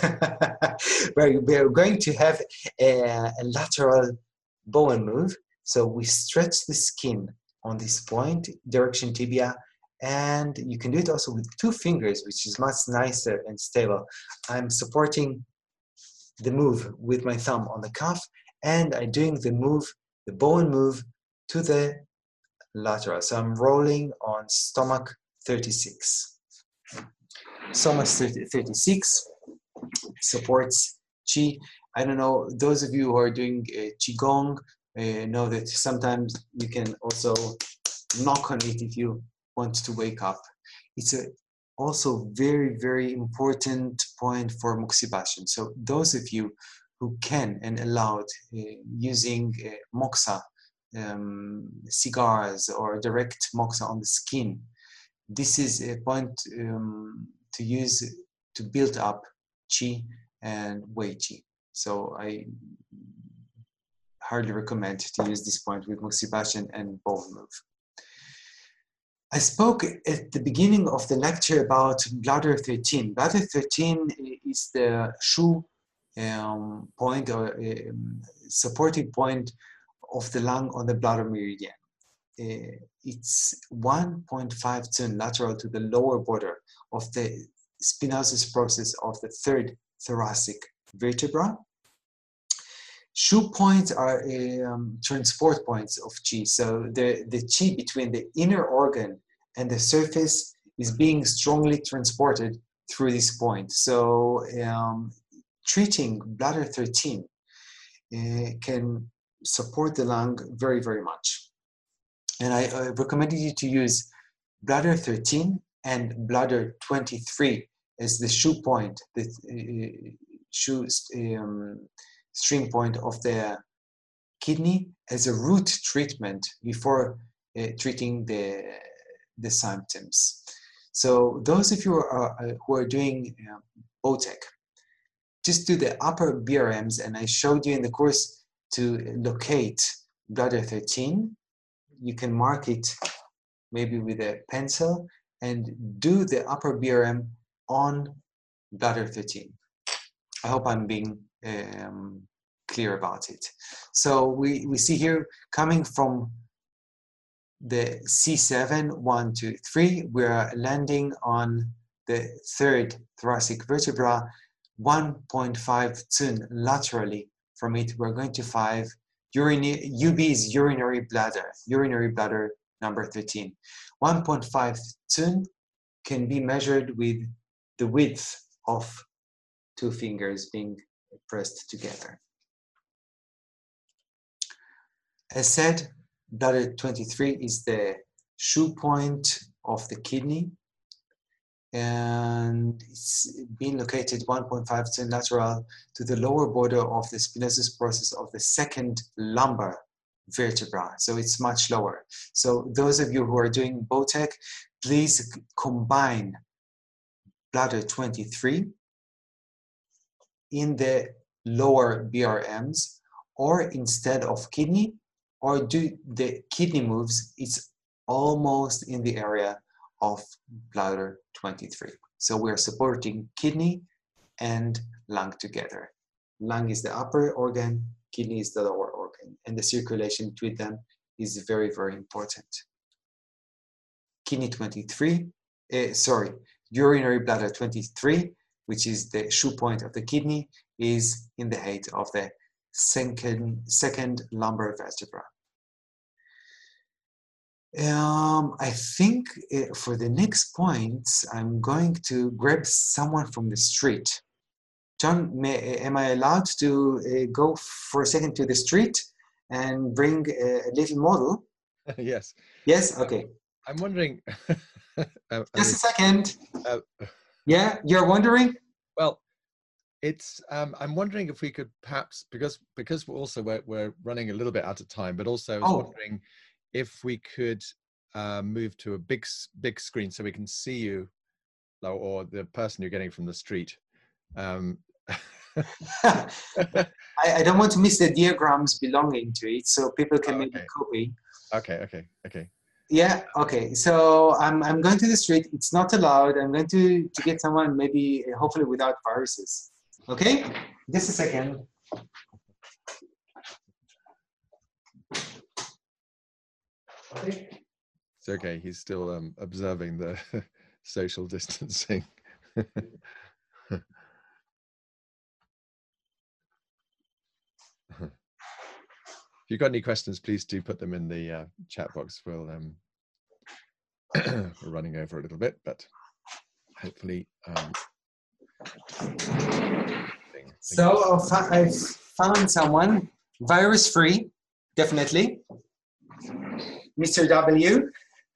We're going to have a lateral Bowen move. So we stretch the skin on this point, direction tibia, and you can do it also with 2 fingers, which is much nicer and stable. I'm supporting the move with my thumb on the cuff, and I'm doing the move, the Bowen move, to the lateral. So I'm rolling on stomach 36. Stomach 36 supports Qi. I don't know, those of you who are doing Qigong know that sometimes you can also knock on it if you want to wake up. It's also very, very important point for moxibustion. So those of you who can and allowed using moxa, cigars or direct moxa on the skin, this is a point to use to build up Qi and Wei Qi. So I hardly recommend to use this point with moxibustion and Bowen move. I spoke at the beginning of the lecture about bladder 13. Bladder 13 is the Shu point or supporting point of the lung on the bladder meridian. It's 1.5 Tsun lateral to the lower border of the spinosus process of the 3rd thoracic vertebra. Shu points are transport points of Qi. So the Qi between the inner organ and the surface is being strongly transported through this point. So treating bladder 13 can support the lung very, very much. And I recommended you to use bladder 13 and bladder 23 as the Shu point, the Shu string point of the kidney as a root treatment before treating the symptoms. So those of you who are doing BOTEC, just do the upper BRMs, and I showed you in the course to locate bladder 13. You can mark it maybe with a pencil and do the upper BRM on bladder 13. I hope I'm being clear about it. So we see here coming from the C7, 1, 2, 3, we're landing on the 3rd thoracic vertebra, 1.5 Tsun laterally from it. We're going to 5. UB is urinary bladder number 13. 1.5 Tsun can be measured with the width of 2 fingers being pressed together. As said, bladder 23 is the shoe point of the kidney, and it's being located 1.5 cm lateral to the lower border of the spinosus process of the second lumbar vertebra. So it's much lower. So those of you who are doing BOTEC, please combine bladder 23 in the lower BRMs, or instead of kidney, or do the kidney moves, it's almost in the area of bladder 23. So we're supporting kidney and lung together. Lung is the upper organ, kidney is the lower organ, and the circulation between them is very, very important. Kidney 23, urinary bladder 23, which is the shoe point of the kidney, is in the height of the second lumbar vertebra. I think for the next points, I'm going to grab someone from the street. John, am I allowed to go for a second to the street and bring a little model? Yes. Yes? Okay. I'm wondering... Just a second. Yeah, you're wondering? Well, it's I'm wondering if we could perhaps, because we're running a little bit out of time, but also I was wondering if we could move to a big screen so we can see you, or the person you're getting from the street. I don't want to miss the diagrams belonging to it, so people can maybe copy. Okay. Yeah, okay. So I'm going to the street. It's not allowed. I'm going to get someone, maybe, hopefully without viruses. Okay? Just a second. Okay. It's okay. He's still observing the social distancing. If you've got any questions, please do put them in the chat box. We'll we're running over a little bit, but hopefully. So I found someone virus-free, definitely. Mr. W.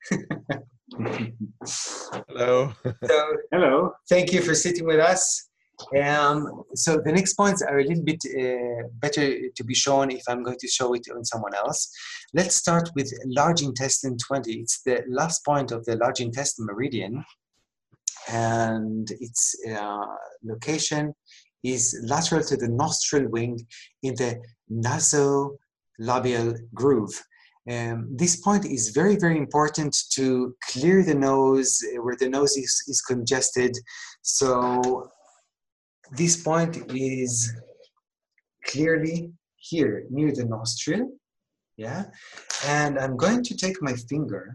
Hello. So, hello. Thank you for sitting with us. So the next points are a little bit better to be shown if I'm going to show it on someone else. Let's start with large intestine 20. It's the last point of the large intestine meridian, and its location is lateral to the nostril wing in the nasolabial groove. This point is very, very important to clear the nose where the nose is congested. So this point is clearly here near the nostril, yeah? And I'm going to take my finger,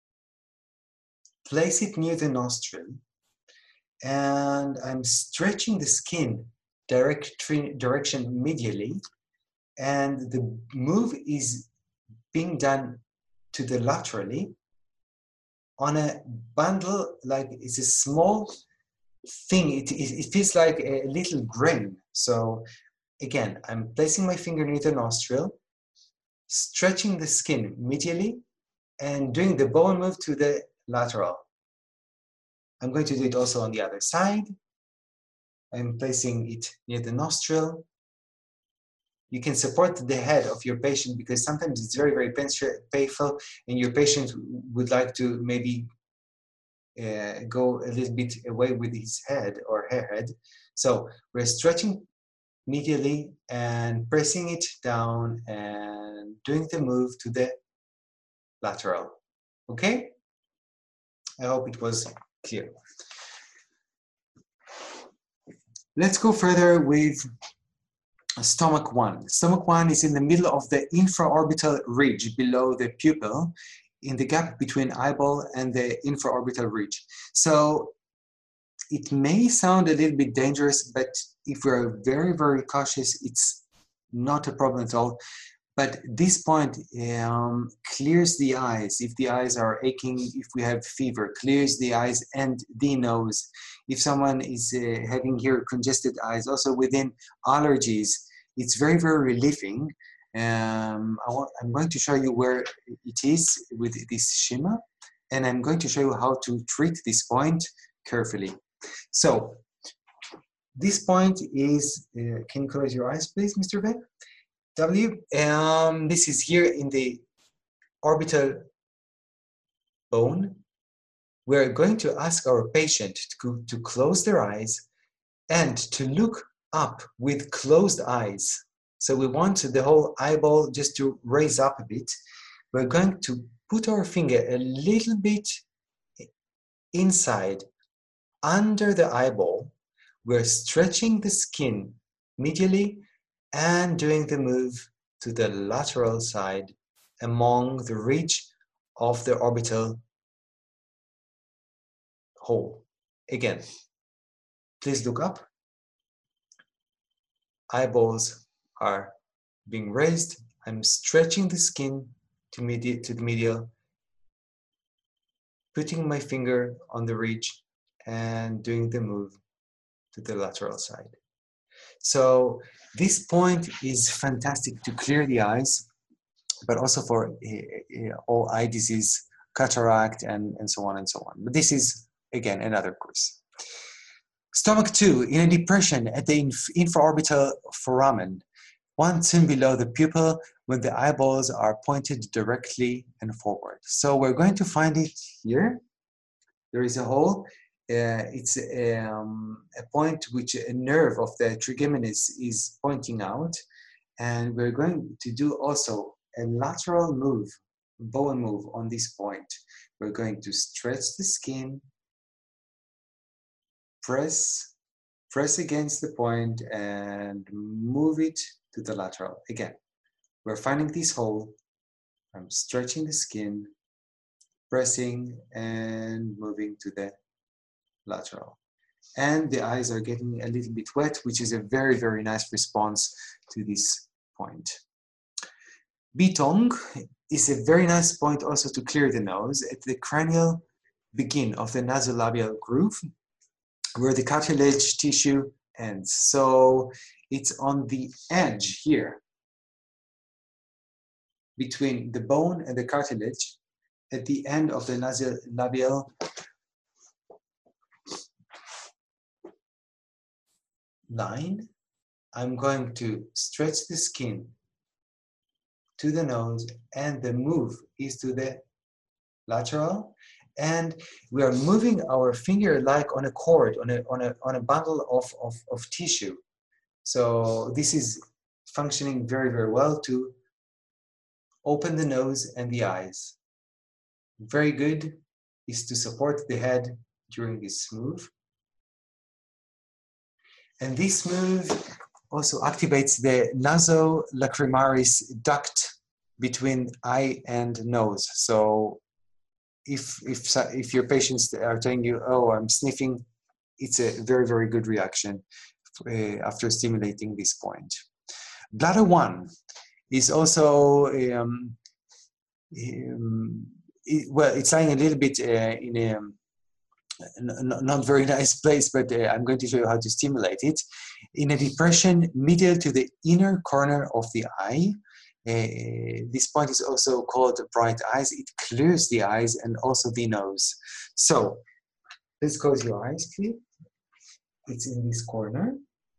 place it near the nostril, and I'm stretching the skin direction medially, and the move is being done to the laterally on a bundle, like it's a small thing. It feels like a little grain. So again, I'm placing my finger near the nostril, stretching the skin medially, and doing the bone move to the lateral. I'm going to do it also on the other side. I'm placing it near the nostril. You can support the head of your patient because sometimes it's very, very painful, and your patient would like to maybe go a little bit away with his head or her head. So we're stretching medially and pressing it down and doing the move to the lateral. Okay? I hope it was clear. Let's go further with stomach 1. Stomach 1 is in the middle of the infraorbital ridge below the pupil, in the gap between eyeball and the infraorbital ridge. So it may sound a little bit dangerous, but if we're very, very cautious, it's not a problem at all. But this point clears the eyes. If the eyes are aching, if we have fever, clears the eyes and the nose. If someone is having here congested eyes, also within allergies, it's very, very relieving. I'm going to show you where it is with this shima, and I'm going to show you how to treat this point carefully. So this point is, can you close your eyes, please, Mr. Beck? W. This is here in the orbital bone. We're going to ask our patient to close their eyes and to look up with closed eyes. So we want the whole eyeball just to raise up a bit. We're going to put our finger a little bit inside, under the eyeball. We're stretching the skin medially and doing the move to the lateral side among the ridge of the orbital hole. Again, please look up. Eyeballs are being raised. I'm stretching the skin to the medial, putting my finger on the ridge and doing the move to the lateral side. So this point is fantastic to clear the eyes, but also for all eye disease, cataract, and so on and so on. But this is, again, another course. Stomach 2, in a depression at the infraorbital foramen, 1 cm below the pupil, when the eyeballs are pointed directly and forward. So we're going to find it here. There is a hole. It's a point which a nerve of the trigeminus is pointing out, and we're going to do also a lateral move, bone move on this point. We're going to stretch the skin, press against the point, and move it to the lateral. Again, we're finding this hole. I'm stretching the skin, pressing and moving to the lateral. And the eyes are getting a little bit wet, which is a very, very nice response to this point. Bitong is a very nice point also to clear the nose at the cranial begin of the nasolabial groove, where the cartilage tissue ends. So it's on the edge here between the bone and the cartilage at the end of the nasolabial line. I'm going to stretch the skin to the nose, and the move is to the lateral, and we are moving our finger like on a cord, on a bundle of tissue. So this is functioning very, very well to open the nose and the eyes. Very good is to support the head during this move. And this move also activates the nasolacrimaris duct between eye and nose. So if your patients are telling you, oh, I'm sniffing, it's a very, very good reaction after stimulating this point. Bladder 1 is also, well, it's lying a little bit in a not very nice place, but I'm going to show you how to stimulate it. In a depression medial to the inner corner of the eye, this point is also called bright eyes. It clears the eyes and also the nose. So let's close your eyes, please. It's in this corner.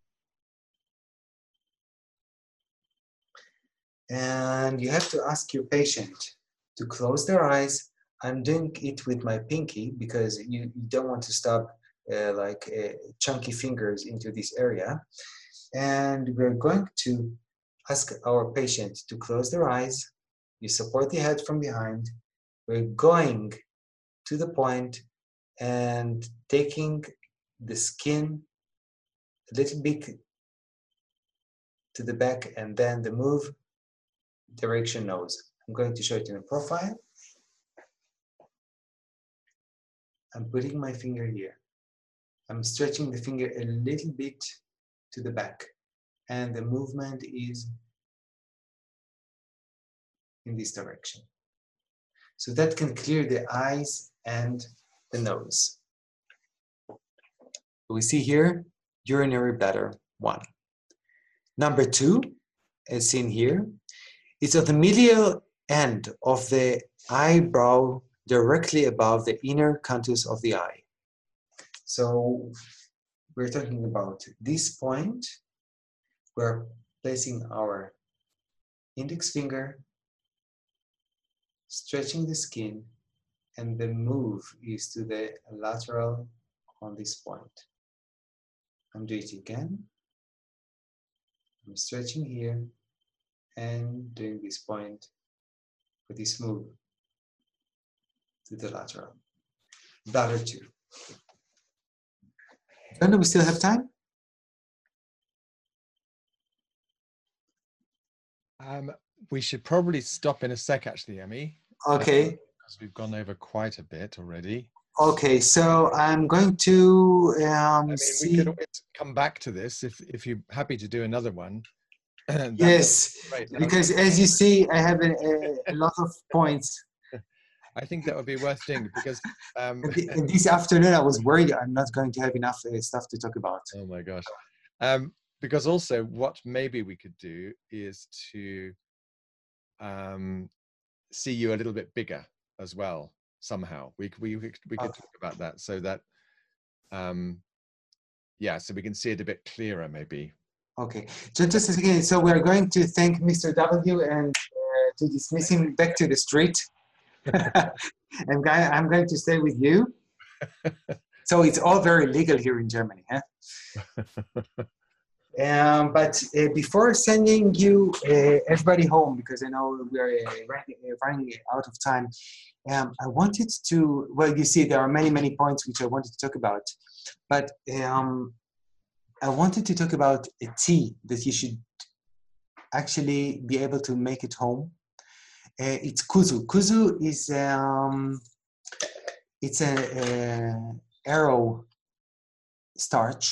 And you have to ask your patient to close their eyes. I'm doing it with my pinky because you don't want to stub chunky fingers into this area. And we're going to ask our patient to close their eyes. You support the head from behind. We're going to the point and taking the skin a little bit to the back, and then the move direction nose. I'm going to show it in a profile. I'm putting my finger here. I'm stretching the finger a little bit to the back, and the movement is in this direction. So that can clear the eyes and the nose. We see here, urinary bladder 1. Number 2, as seen here, is at the medial end of the eyebrow directly above the inner contours of the eye. So we're talking about this point. We're placing our index finger, stretching the skin, and the move is to the lateral on this point. I'm doing it again. I'm stretching here and doing this point with this move to the lateral. Bladder 2. Do we still have time? We should probably stop in a sec, actually, Emmy. Okay. Because we've gone over quite a bit already. Okay, so I'm going to we could always come back to this if you're happy to do another one. Yes, because as you see, I have a lot of points. I think that would be worth doing because this afternoon I was worried I'm not going to have enough stuff to talk about. Oh my gosh. Because also what maybe we could do is to see you a little bit bigger as well somehow. We could talk about that so that so we can see it a bit clearer maybe. Okay, just a second. So we're going to thank Mr. W and to dismiss him back to the street. And I'm going to stay with you. So it's all very legal here in Germany, huh? But before sending you everybody home, because I know we're running out of time, I wanted to, well, you see, there are many points which I wanted to talk about, but I wanted to talk about a tea that you should actually be able to make at home. It's kuzu. Kuzu is it's an arrow starch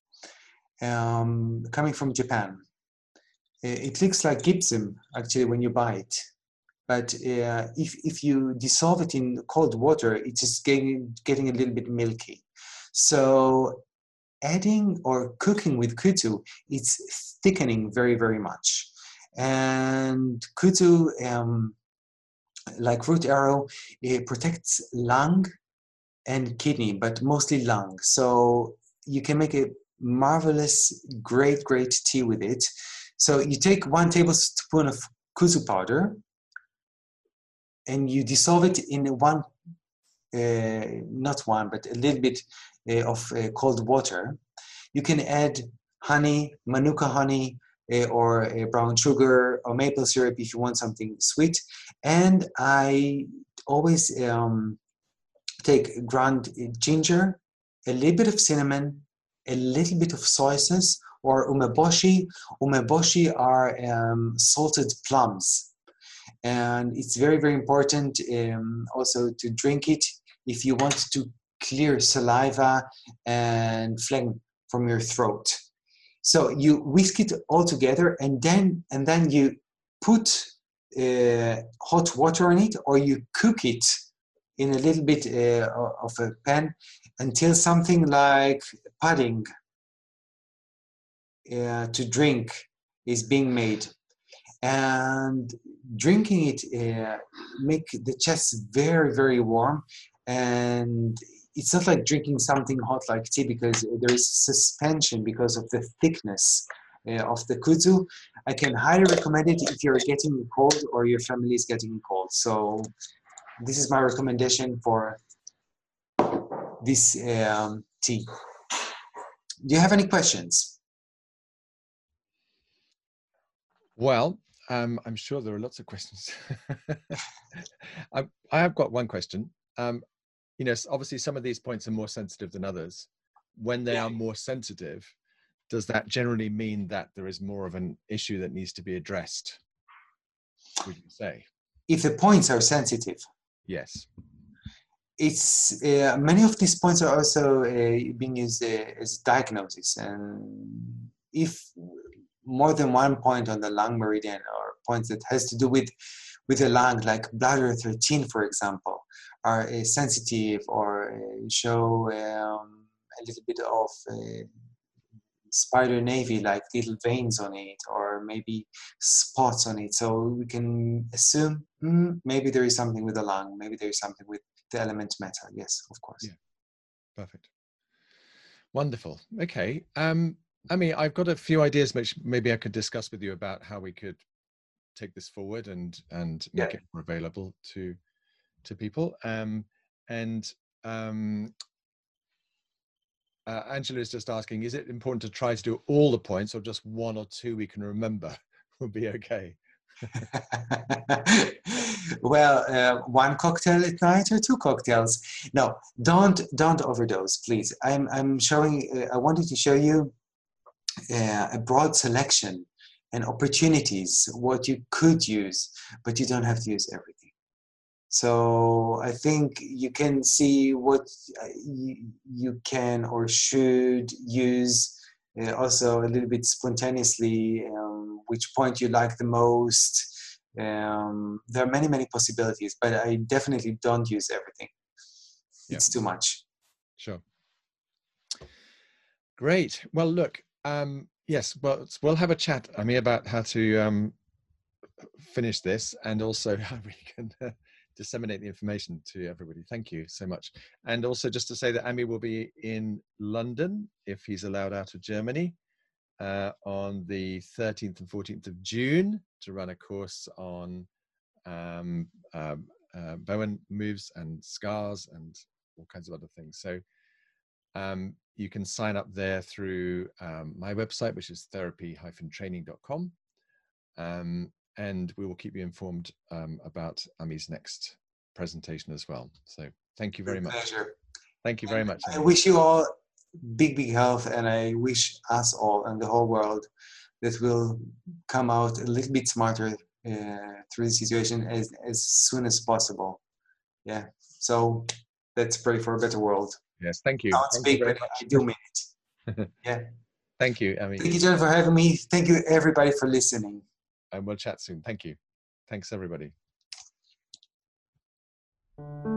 coming from Japan. It looks like gypsum actually when you buy it, but if you dissolve it in cold water, it's just getting a little bit milky. So adding or cooking with kuzu, it's thickening very much. And kuzu, like root arrow, it protects lung and kidney, but mostly lung. So you can make a marvelous, great tea with it. So you take 1 tablespoon of kuzu powder and you dissolve it in not one, but a little bit of cold water. You can add honey, manuka honey, or brown sugar or maple syrup if you want something sweet. And I always take ground ginger, a little bit of cinnamon, a little bit of soy sauce, or umeboshi. Umeboshi are salted plums. And it's very important also to drink it if you want to clear saliva and phlegm from your throat. So you whisk it all together, and then you put hot water on it, or you cook it in a little bit of a pan until something like pudding to drink is being made. And drinking it make the chest very warm, and it's not like drinking something hot like tea, because there is suspension because of the thickness of the kuzu. I can highly recommend it if you're getting a cold or your family is getting a cold. So this is my recommendation for this tea. Do you have any questions? Well, I'm sure there are lots of questions. I have got one question. You know, obviously some of these points are more sensitive than others. When they are more sensitive, does that generally mean that there is more of an issue that needs to be addressed, would you say? If the points are sensitive? Yes. It's many of these points are also being used as diagnosis. And if more than one point on the lung meridian or points that has to do with with the lung, like bladder 13, for example, are sensitive or show a little bit of spider navy, like little veins on it, or maybe spots on it. So we can assume maybe there is something with the lung, maybe there is something with the element metal. Yes, of course. Yeah, perfect. Wonderful. Okay. I've got a few ideas which maybe I could discuss with you about how we could take this forward and make it more available to people. Angela is just asking, is it important to try to do all the points, or just one or two we can remember will be okay? Well, one cocktail at night or two cocktails? No, don't overdose, please. I'm showing. I wanted to show you a broad selection and opportunities what you could use, but you don't have to use everything. So I think you can see what you can or should use. Also a little bit spontaneously, which point you like the most. There are many possibilities, but I definitely don't use everything. It's too much. Sure. Great. Well, look, yes, well, we'll have a chat, Ami, about how to finish this, and also how we can disseminate the information to everybody. Thank you so much. And also just to say that Ami will be in London, if he's allowed out of Germany, on the 13th and 14th of June to run a course on Bowen moves and scars and all kinds of other things. So you can sign up there through my website, which is therapy-training.com. And we will keep you informed about Ami's next presentation as well. So thank you very much. Pleasure. Thank you very much. I wish you all big health, and I wish us all and the whole world that will come out a little bit smarter through the situation as soon as possible. Yeah. So let's pray for a better world. Yes, thank you. Don't speak, but I do mean it. Yeah. Thank you, Ami. Thank you, John, for having me. Thank you, everybody, for listening. And we'll chat soon. Thank you. Thanks, everybody.